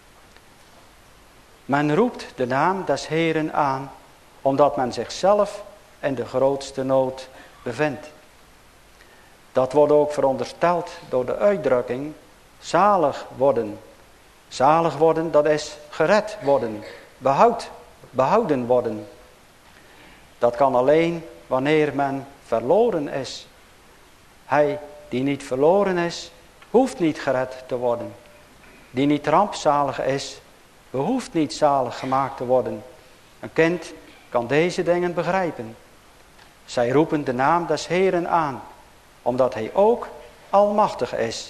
Men roept de naam des Heeren aan omdat men zichzelf in de grootste nood bevindt. Dat wordt ook verondersteld door de uitdrukking zalig worden. Zalig worden, dat is gered worden, behouden worden. Dat kan alleen wanneer men verloren is. Hij die niet verloren is, hoeft niet gered te worden. Die niet rampzalig is, behoeft niet zalig gemaakt te worden. Een kind kan deze dingen begrijpen. Zij roepen de naam des Heeren aan, omdat hij ook almachtig is.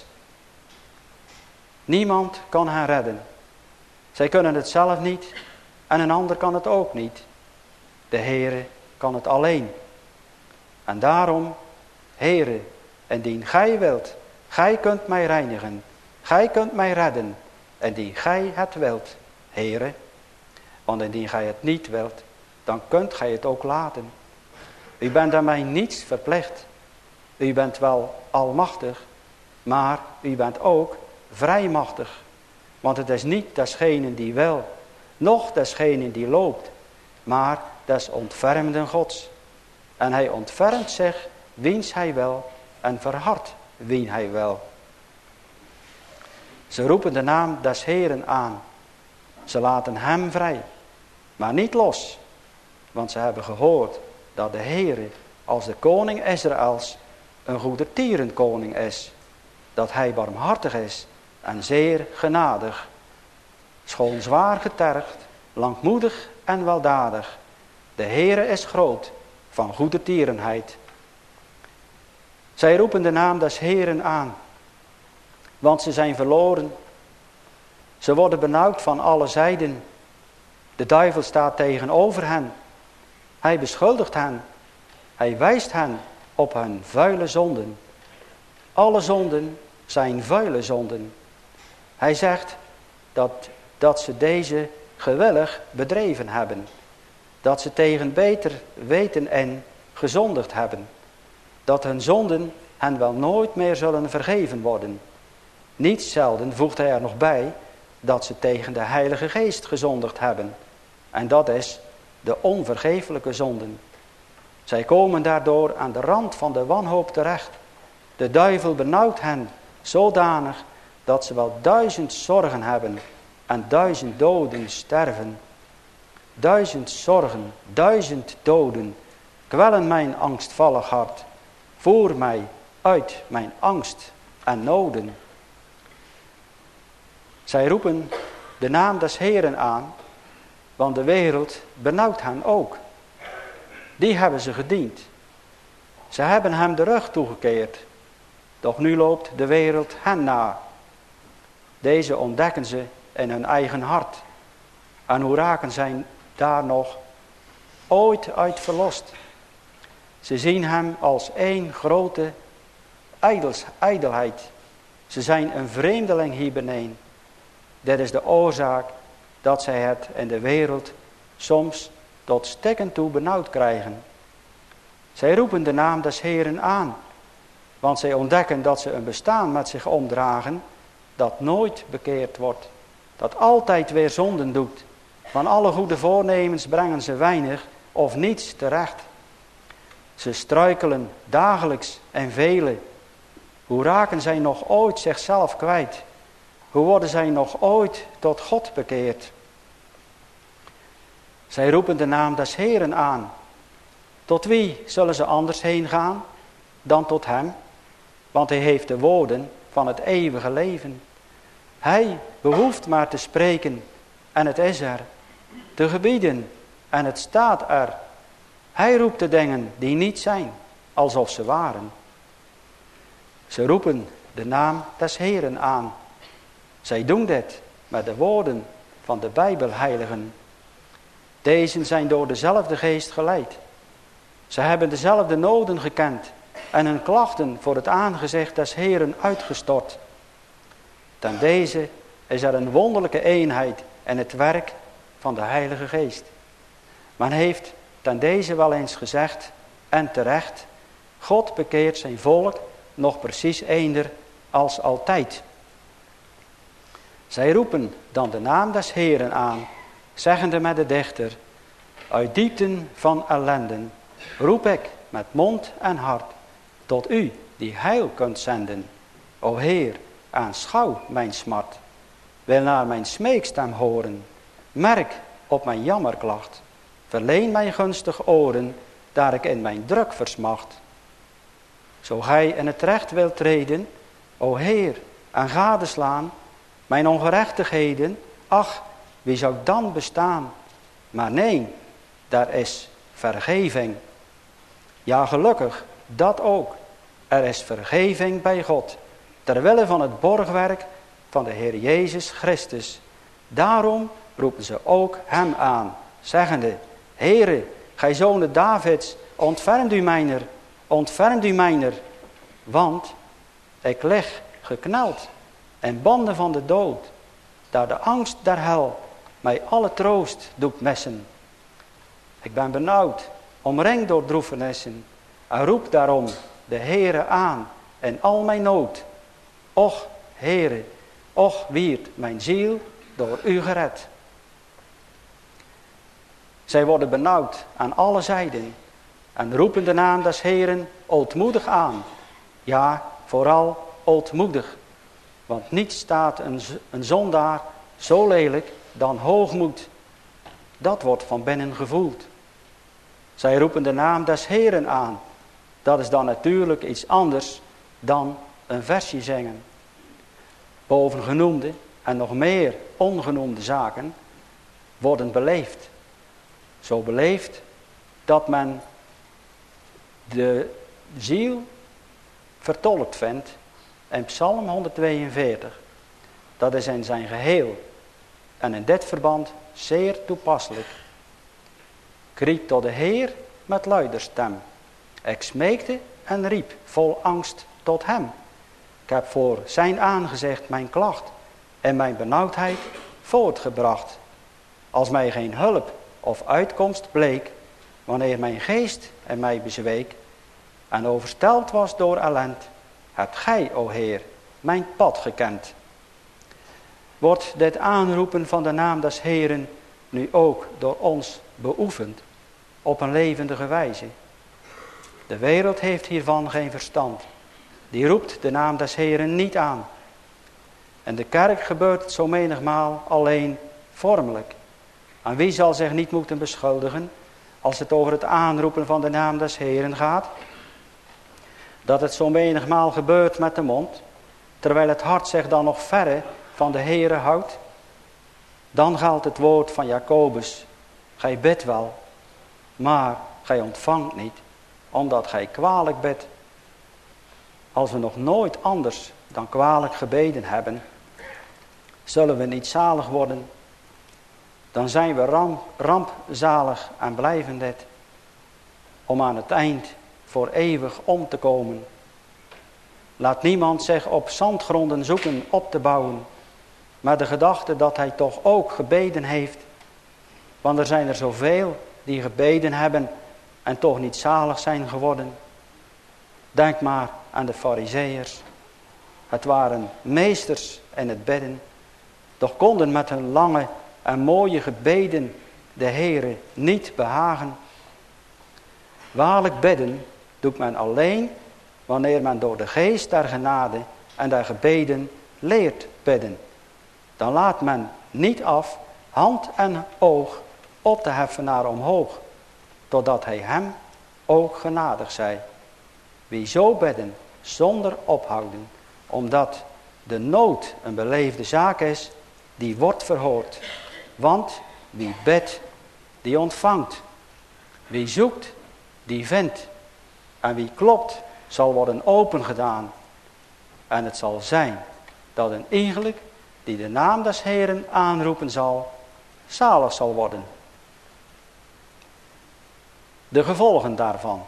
Niemand kan hen redden. Zij kunnen het zelf niet en een ander kan het ook niet. De Heere kan het alleen. En daarom, Heere, indien gij wilt, gij kunt mij reinigen, gij kunt mij redden, indien gij het wilt, Heere. Want indien gij het niet wilt, dan kunt gij het ook laten. U bent aan mij niets verplicht. U bent wel almachtig, maar u bent ook vrijmachtig. Want het is niet desgene die wil, noch desgene die loopt, maar des ontfermden Gods. En hij ontfermt zich wiens hij wil en verhardt wien hij wil. Ze roepen de naam des Heeren aan. Ze laten hem vrij, maar niet los. Want ze hebben gehoord dat de Heere als de koning Israëls een goedertierenkoning is. Dat hij barmhartig is en zeer genadig. Schoon zwaar getergd, langmoedig en weldadig. De Heere is groot van goedertierenheid. Zij roepen de naam des Heeren aan. Want ze zijn verloren. Ze worden benauwd van alle zijden. De duivel staat tegenover hen. Hij beschuldigt hen. Hij wijst hen op hun vuile zonden. Alle zonden zijn vuile zonden. Hij zegt dat ze deze gewillig bedreven hebben. Dat ze tegen beter weten en gezondigd hebben. Dat hun zonden hen wel nooit meer zullen vergeven worden. Niet zelden voegt hij er nog bij dat ze tegen de Heilige Geest gezondigd hebben. En dat is de onvergeeflijke zonden. Zij komen daardoor aan de rand van de wanhoop terecht. De duivel benauwt hen zodanig dat ze wel 1000 zorgen hebben en 1000 doden sterven. 1000 zorgen, 1000 doden kwellen mijn angstvallig hart. Voer mij uit mijn angst en noden. Zij roepen de naam des Heeren aan, want de wereld benauwt hen ook. Die hebben ze gediend. Ze hebben hem de rug toegekeerd. Doch nu loopt de wereld hen na. Deze ontdekken ze in hun eigen hart. En hoe raken zij daar nog ooit uit verlost? Ze zien hem als één grote ijdelheid. Ze zijn een vreemdeling hier beneden. Dit is de oorzaak dat zij het in de wereld soms tot stikken toe benauwd krijgen. Zij roepen de naam des Heeren aan, want zij ontdekken dat ze een bestaan met zich omdragen dat nooit bekeerd wordt, dat altijd weer zonden doet. Van alle goede voornemens brengen ze weinig of niets terecht. Ze struikelen dagelijks en vele. Hoe raken zij nog ooit zichzelf kwijt? Hoe worden zij nog ooit tot God bekeerd? Zij roepen de naam des Heeren aan. Tot wie zullen ze anders heen gaan dan tot hem? Want hij heeft de woorden van het eeuwige leven. Hij behoeft maar te spreken en het is er. Te gebieden en het staat er. Hij roept de dingen die niet zijn, alsof ze waren. Ze roepen de naam des Heeren aan. Zij doen dit met de woorden van de Bijbelheiligen. Deze zijn door dezelfde geest geleid. Ze hebben dezelfde noden gekend en hun klachten voor het aangezicht des Heeren uitgestort. Ten deze is er een wonderlijke eenheid en het werk van de Heilige Geest. Men heeft ten deze wel eens gezegd, en terecht, God bekeert zijn volk nog precies eender als altijd. Zij roepen dan de naam des Heeren aan, zeggende met de dichter, uit diepten van ellenden roep ik met mond en hart tot u die heil kunt zenden. O Heer, aanschouw mijn smart, wil naar mijn smeekstem horen, merk op mijn jammerklacht, verleen mij gunstig oren, daar ik in mijn druk versmacht. Zo gij in het recht wilt treden, o Heer, en gadeslaan mijn ongerechtigheden, ach, wie zou dan bestaan? Maar nee, daar is vergeving. Ja, gelukkig, dat ook. Er is vergeving bij God, terwille van het borgwerk van de Heer Jezus Christus. Daarom roepen ze ook hem aan, zeggende, Heere, gij zonen Davids, ontfermt u mijner, want ik lig gekneld en banden van de dood, daar de angst der hel mij alle troost doet missen. Ik ben benauwd, omringd door droefenissen, en roep daarom de Heere aan in al mijn nood. Och, Heere, och wierd mijn ziel door u gered. Zij worden benauwd aan alle zijden en roepen de naam des Heeren ootmoedig aan. Ja, vooral ootmoedig, want niet staat een zondaar zo lelijk dan hoogmoed. Dat wordt van binnen gevoeld. Zij roepen de naam des Heeren aan. Dat is dan natuurlijk iets anders dan een versje zingen. Bovengenoemde en nog meer ongenoemde zaken worden beleefd. Zo beleefd dat men de ziel vertolkt vindt in Psalm 142. Dat is in zijn geheel en in dit verband zeer toepasselijk. Ik riep tot de Heer met luider stem. Ik smeekte en riep vol angst tot hem. Ik heb voor zijn aangezicht mijn klacht en mijn benauwdheid voortgebracht. Als mij geen hulp of uitkomst bleek, wanneer mijn geest en mij bezweek en overstelpt was door ellend, hebt gij, o Heer, mijn pad gekend. Wordt dit aanroepen van de naam des Heeren nu ook door ons beoefend op een levendige wijze? De wereld heeft hiervan geen verstand. Die roept de naam des Heeren niet aan. En de kerk gebeurt het zo menigmaal alleen vormelijk. En wie zal zich niet moeten beschuldigen als het over het aanroepen van de naam des Heeren gaat? Dat het zo menigmaal gebeurt met de mond, terwijl het hart zich dan nog verre van de Heere houdt. Dan geldt het woord van Jacobus, gij bidt wel, maar gij ontvangt niet, omdat gij kwalijk bidt. Als we nog nooit anders dan kwalijk gebeden hebben, zullen we niet zalig worden. Dan zijn we rampzalig en blijven dit, om aan het eind voor eeuwig om te komen. Laat niemand zich op zandgronden zoeken op te bouwen, maar de gedachte dat hij toch ook gebeden heeft. Want er zijn er zoveel die gebeden hebben en toch niet zalig zijn geworden. Denk maar aan de Farizeeërs. Het waren meesters in het bidden, doch konden met hun lange en mooie gebeden de Heere niet behagen. Waarlijk bidden doet men alleen wanneer men door de geest der genade en der gebeden leert bidden. Dan laat men niet af hand en oog op te heffen naar omhoog, totdat hij hem ook genadig zij. Wie zo bidden zonder ophouden, omdat de nood een beleefde zaak is, die wordt verhoord. Want wie bidt, die ontvangt. Wie zoekt, die vindt. En wie klopt, zal worden opengedaan. En het zal zijn dat een iegelijk die de naam des Heeren aanroepen zal, zalig zal worden. De gevolgen daarvan.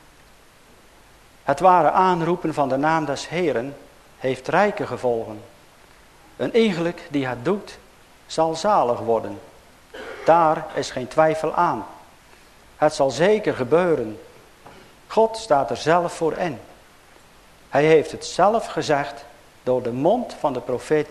Het ware aanroepen van de naam des Heeren heeft rijke gevolgen. Een iegelijk die het doet, zal zalig worden. Daar is geen twijfel aan. Het zal zeker gebeuren. God staat er zelf voor in. Hij heeft het zelf gezegd door de mond van de profeet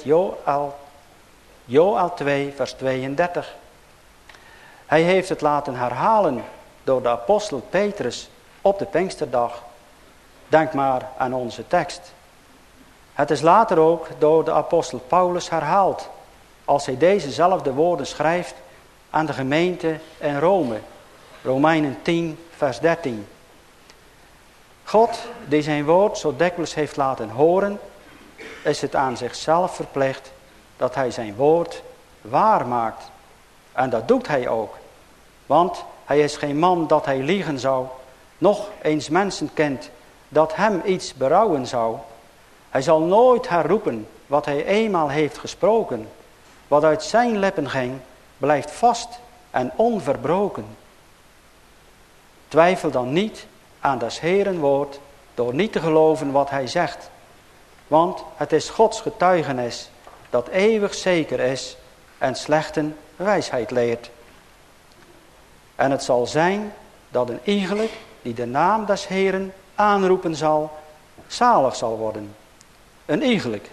Joël 2 vers 32. Hij heeft het laten herhalen door de apostel Petrus op de Pinksterdag. Denk maar aan onze tekst. Het is later ook door de apostel Paulus herhaald, als hij dezezelfde woorden schrijft aan de gemeente in Rome. Romeinen 10 vers 13. God, die zijn woord zo dikwijls heeft laten horen, is het aan zichzelf verplicht dat hij zijn woord waar maakt. En dat doet hij ook. Want hij is geen man dat hij liegen zou, noch eens mensenkind dat hem iets berouwen zou. Hij zal nooit herroepen wat hij eenmaal heeft gesproken. Wat uit zijn lippen ging, blijft vast en onverbroken. Twijfel dan niet aan des Heeren woord door niet te geloven wat hij zegt. Want het is Gods getuigenis dat eeuwig zeker is en slechten wijsheid leert. En het zal zijn dat een iegelijk die de naam des Heeren aanroepen zal, zalig zal worden. Een iegelijk.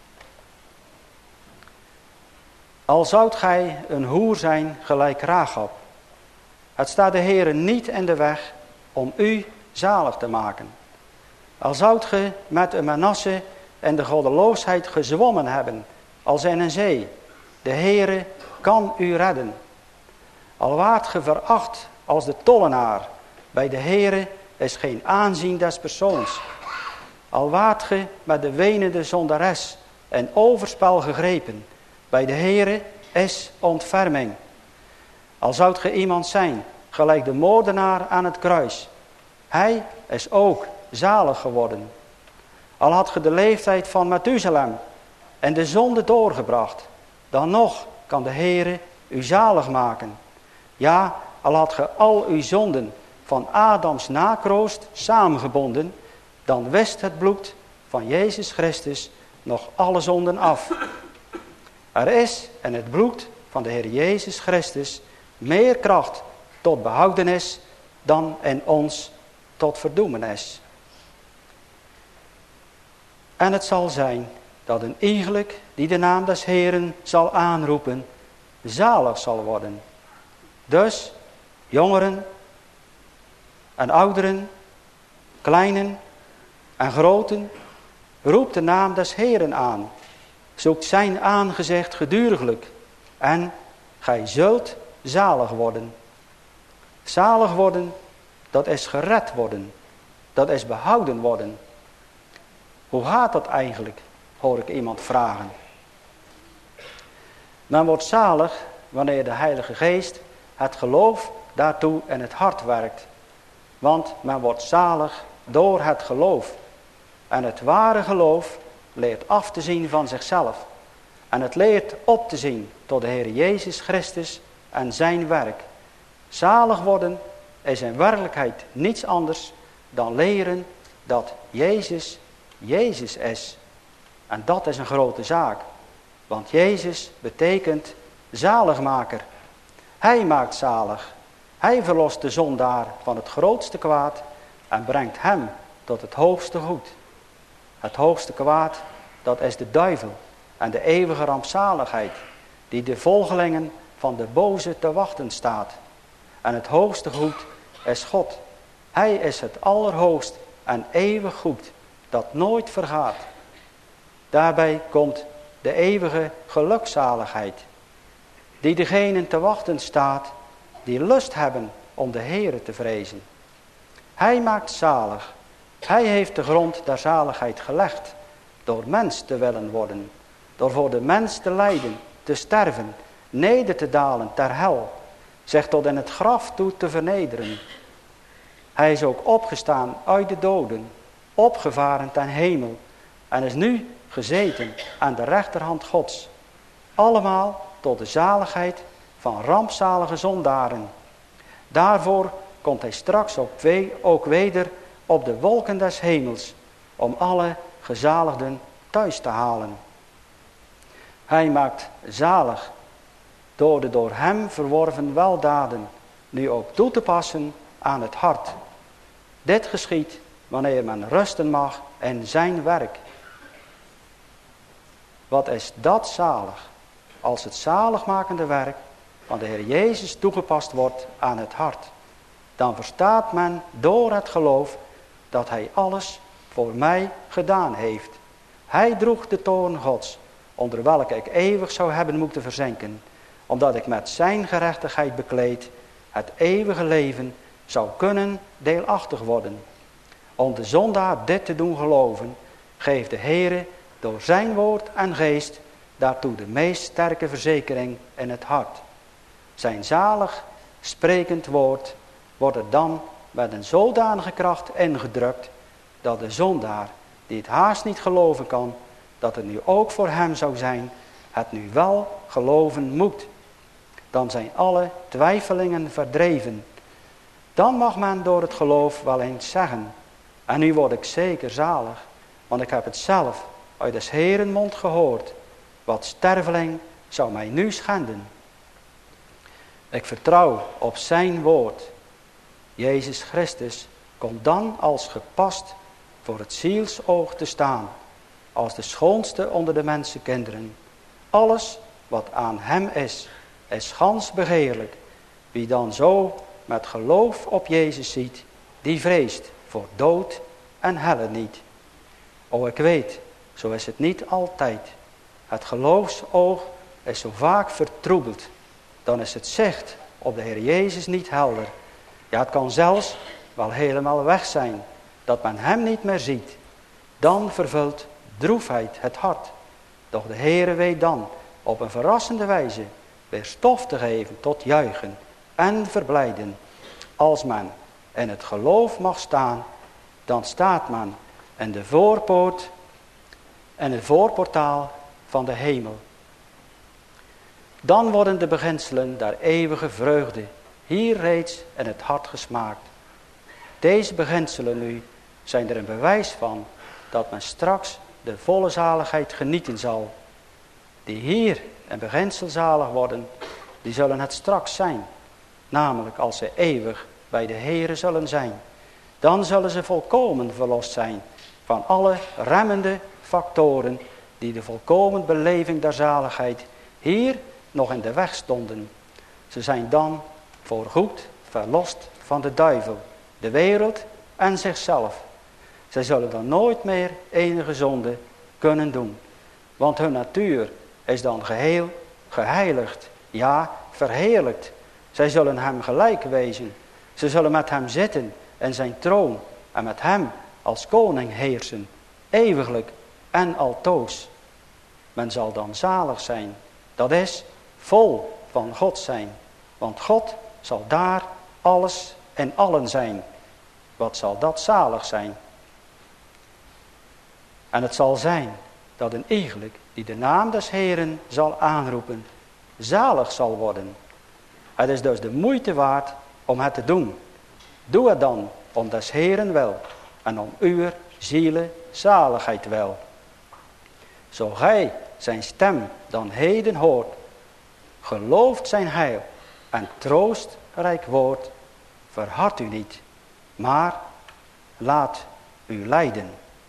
Al zoudt gij een hoer zijn gelijk Rachab. Het staat de Heere niet in de weg om u zalig te maken. Al zoudt ge met een Manasse en de goddeloosheid gezwommen hebben, als in een zee. De Heere kan u redden. Al waart ge veracht als de tollenaar, bij de Heere is geen aanzien des persoons. Al waart ge met de wenende zondares en overspel gegrepen, bij de Heere is ontferming. Al zoudt ge iemand zijn, gelijk de moordenaar aan het kruis. Hij is ook zalig geworden. Al had ge de leeftijd van Methuselem en de zonde doorgebracht, dan nog kan de Heere u zalig maken. Ja, al had ge al uw zonden van Adams nakroost samengebonden, dan wist het bloed van Jezus Christus nog alle zonden af. Er is in het bloed van de Heer Jezus Christus meer kracht tot behoudenis dan in ons tot verdoemenis. En het zal zijn dat een iegelijk die de naam des Heeren zal aanroepen, zalig zal worden. Dus jongeren en ouderen, kleinen en groten, roept de naam des Heeren aan. Zoekt zijn aangezicht geduriglijk en gij zult zalig worden. Zalig worden, dat is gered worden. Dat is behouden worden. Hoe gaat dat eigenlijk, hoor ik iemand vragen. Men wordt zalig wanneer de Heilige Geest het geloof daartoe in het hart werkt. Want men wordt zalig door het geloof. En het ware geloof leert af te zien van zichzelf. En het leert op te zien tot de Heer Jezus Christus en zijn werk. Zalig worden is in werkelijkheid niets anders dan leren dat Jezus Jezus is. En dat is een grote zaak. Want Jezus betekent zaligmaker. Hij maakt zalig. Hij verlost de zondaar van het grootste kwaad en brengt hem tot het hoogste goed. Het hoogste kwaad, dat is de duivel en de eeuwige rampzaligheid, die de volgelingen van de boze te wachten staat. En het hoogste goed is God. Hij is het allerhoogst en eeuwig goed, dat nooit vergaat. Daarbij komt de eeuwige gelukzaligheid, die degenen te wachten staat, die lust hebben om de Heere te vrezen. Hij maakt zalig. Hij heeft de grond der zaligheid gelegd, door mens te willen worden, door voor de mens te lijden, te sterven, neder te dalen ter hel, zich tot in het graf toe te vernederen. Hij is ook opgestaan uit de doden, opgevaren ten hemel en is nu gezeten aan de rechterhand Gods. Allemaal tot de zaligheid van rampzalige zondaren. Daarvoor komt hij straks ook weder op de wolken des hemels, om alle gezaligden thuis te halen. Hij maakt zalig door de door hem verworven weldaden nu ook toe te passen aan het hart. Dit geschiedt wanneer men rusten mag in zijn werk. Wat is dat zalig, als het zaligmakende werk van de Heer Jezus toegepast wordt aan het hart. Dan verstaat men door het geloof dat hij alles voor mij gedaan heeft. Hij droeg de toorn Gods, onder welke ik eeuwig zou hebben moeten verzinken, omdat ik met zijn gerechtigheid bekleed het eeuwige leven zou kunnen deelachtig worden. Om de zondaar dit te doen geloven, geeft de Heere door zijn woord en geest daartoe de meest sterke verzekering in het hart. Zijn zalig sprekend woord wordt er dan met een zodanige kracht ingedrukt, dat de zondaar, die het haast niet geloven kan, dat het nu ook voor hem zou zijn, het nu wel geloven moet. Dan zijn alle twijfelingen verdreven. Dan mag men door het geloof wel eens zeggen, en nu word ik zeker zalig, want ik heb het zelf uit des Heeren mond gehoord. Wat sterveling zou mij nu schenden? Ik vertrouw op zijn woord. Jezus Christus komt dan als gepast voor het zielsoog te staan, als de schoonste onder de mensenkinderen. Alles wat aan hem is gans begeerlijk. Wie dan zo met geloof op Jezus ziet, die vreest voor dood en helle niet. O, ik weet, zo is het niet altijd. Het geloofsoog is zo vaak vertroebeld. Dan is het zicht op de Heer Jezus niet helder. Ja, het kan zelfs wel helemaal weg zijn, dat men hem niet meer ziet. Dan vervult droefheid het hart. Doch de Heere weet dan op een verrassende wijze weer stof te geven tot juichen en verblijden. Als men in het geloof mag staan, dan staat men in de voorpoort en het voorportaal van de hemel. Dan worden de beginselen der eeuwige vreugde hier reeds in het hart gesmaakt. Deze beginselen nu zijn er een bewijs van dat men straks de volle zaligheid genieten zal. Die hier in beginsel zalig worden, die zullen het straks zijn. Namelijk als ze eeuwig bij de Heere zullen zijn. Dan zullen ze volkomen verlost zijn van alle remmende factoren die de volkomen beleving der zaligheid hier nog in de weg stonden. Ze zijn dan voorgoed verlost van de duivel, de wereld en zichzelf. Zij zullen dan nooit meer enige zonde kunnen doen. Want hun natuur is dan geheel geheiligd, ja verheerlijkt. Zij zullen hem gelijk wezen. Ze zullen met hem zitten in zijn troon en met hem als koning heersen, eeuwiglijk en altoos. Men zal dan zalig zijn, dat is vol van God zijn. Want God zal daar alles en allen zijn. Wat zal dat zalig zijn? En het zal zijn dat een iegelijk die de naam des Heeren zal aanroepen, zalig zal worden. Het is dus de moeite waard om het te doen. Doe het dan om des Heeren wel en om uw zielen zaligheid wel. Zo gij zijn stem dan heden hoort, gelooft zijn heil en troostrijk woord, verhard u niet, maar laat u leiden.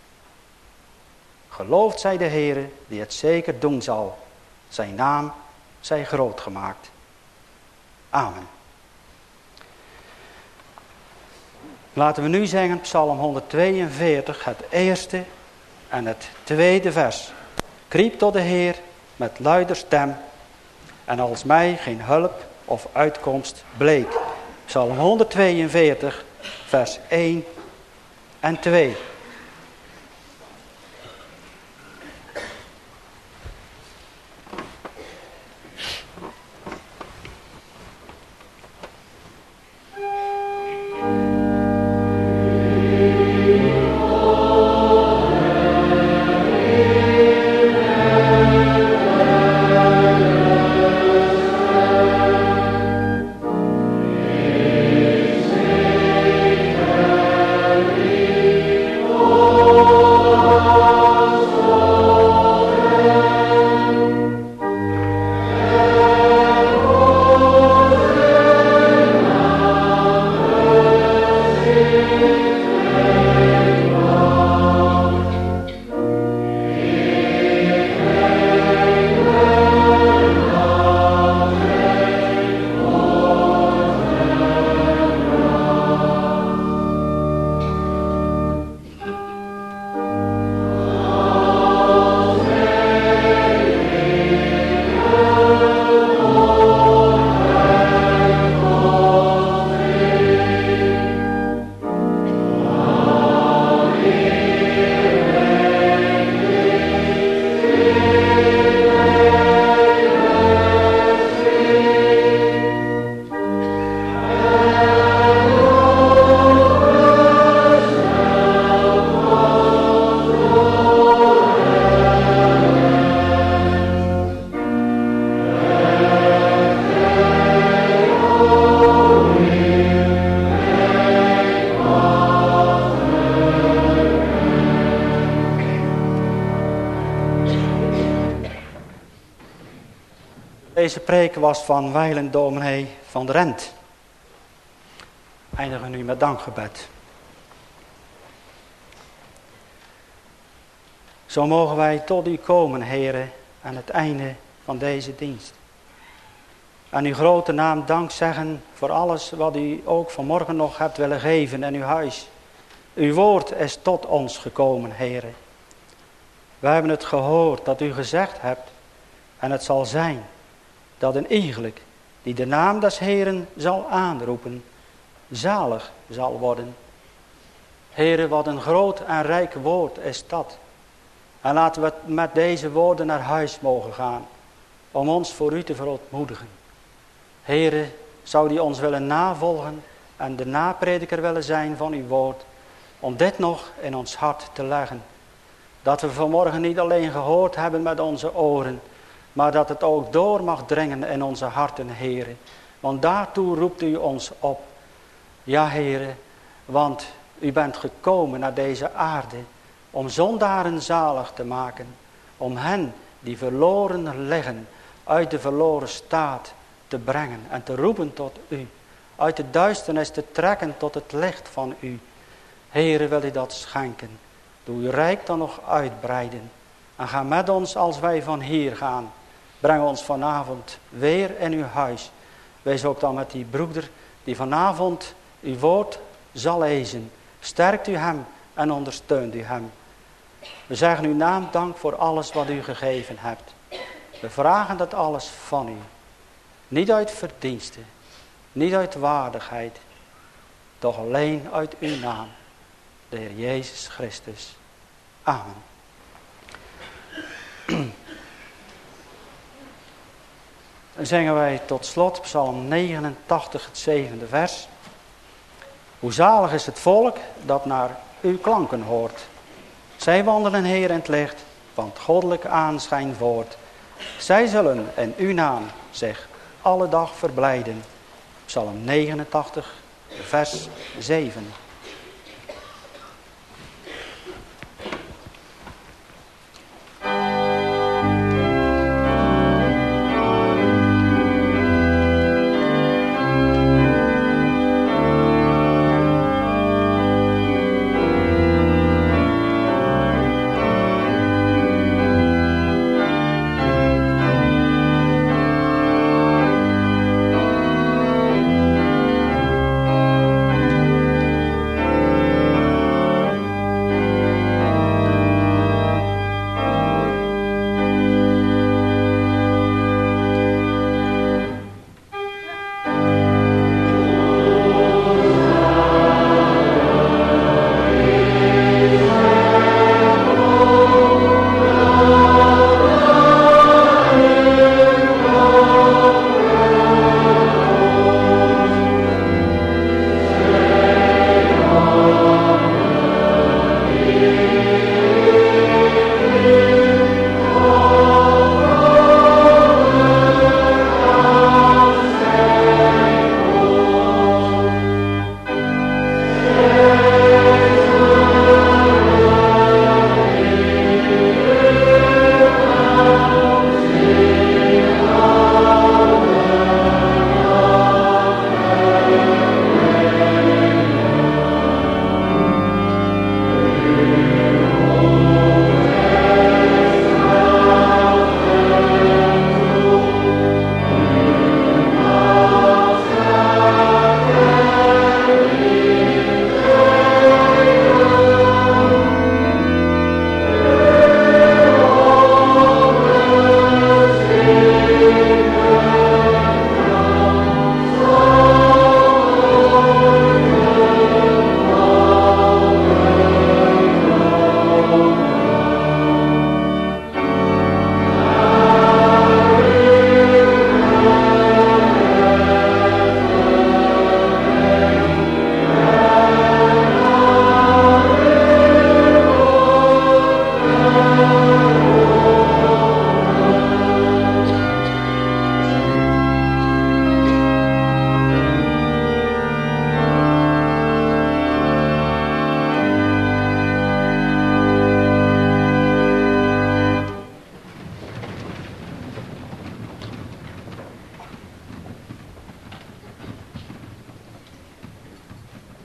Geloofd zij de Heere die het zeker doen zal. Zijn naam zij groot gemaakt. Amen. Laten we nu zingen Psalm 142, het eerste en het tweede vers. Kriep tot de Heer met luider stem, en als mij geen hulp of uitkomst bleek. Psalm 142, vers 1 en 2. Deze preek was van wijlen dominee van der Rent. Eindigen we nu met dankgebed. Zo mogen wij tot u komen, Heere, aan het einde van deze dienst. Aan uw grote naam dank zeggen voor alles wat u ook vanmorgen nog hebt willen geven in uw huis. Uw woord is tot ons gekomen, Heere. Wij hebben het gehoord dat u gezegd hebt, en het zal zijn, dat een iegelijk die de naam des Heeren zal aanroepen, zalig zal worden. Heere, wat een groot en rijk woord is dat. En laten we met deze woorden naar huis mogen gaan, om ons voor u te verootmoedigen. Heere, zou die ons willen navolgen en de naprediker willen zijn van uw woord, om dit nog in ons hart te leggen. Dat we vanmorgen niet alleen gehoord hebben met onze oren, maar dat het ook door mag dringen in onze harten, Heere. Want daartoe roept u ons op. Ja, Heere, want u bent gekomen naar deze aarde om zondaren zalig te maken. Om hen die verloren liggen uit de verloren staat te brengen en te roepen tot u. Uit de duisternis te trekken tot het licht van u. Heere, wil u dat schenken. Doe uw rijk dan nog uitbreiden. En ga met ons als wij van hier gaan. Breng ons vanavond weer in uw huis. Wees ook dan met die broeder die vanavond uw woord zal lezen. Sterkt u hem en ondersteunt u hem. We zeggen uw naam dank voor alles wat u gegeven hebt. We vragen dat alles van u. Niet uit verdiensten, niet uit waardigheid, doch alleen uit uw naam, de Heer Jezus Christus. Amen. Dan zingen wij tot slot Psalm 89, het 7e vers. Hoe zalig is het volk dat naar uw klanken hoort. Zij wandelen, Heer, in het licht van het goddelijk aanschijn voort. Zij zullen in uw naam zich alle dag verblijden. Psalm 89, vers 7.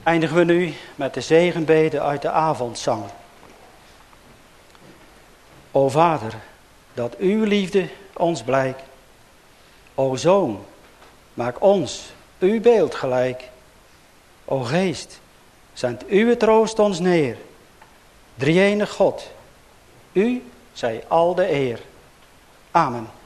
eindigen we nu met de zegenbede uit de avondzang. O Vader, dat uw liefde ons blijkt. O Zoon, maak ons uw beeld gelijk. O Geest, zend uw troost ons neer. Drie-enige God, u zij al de eer. Amen.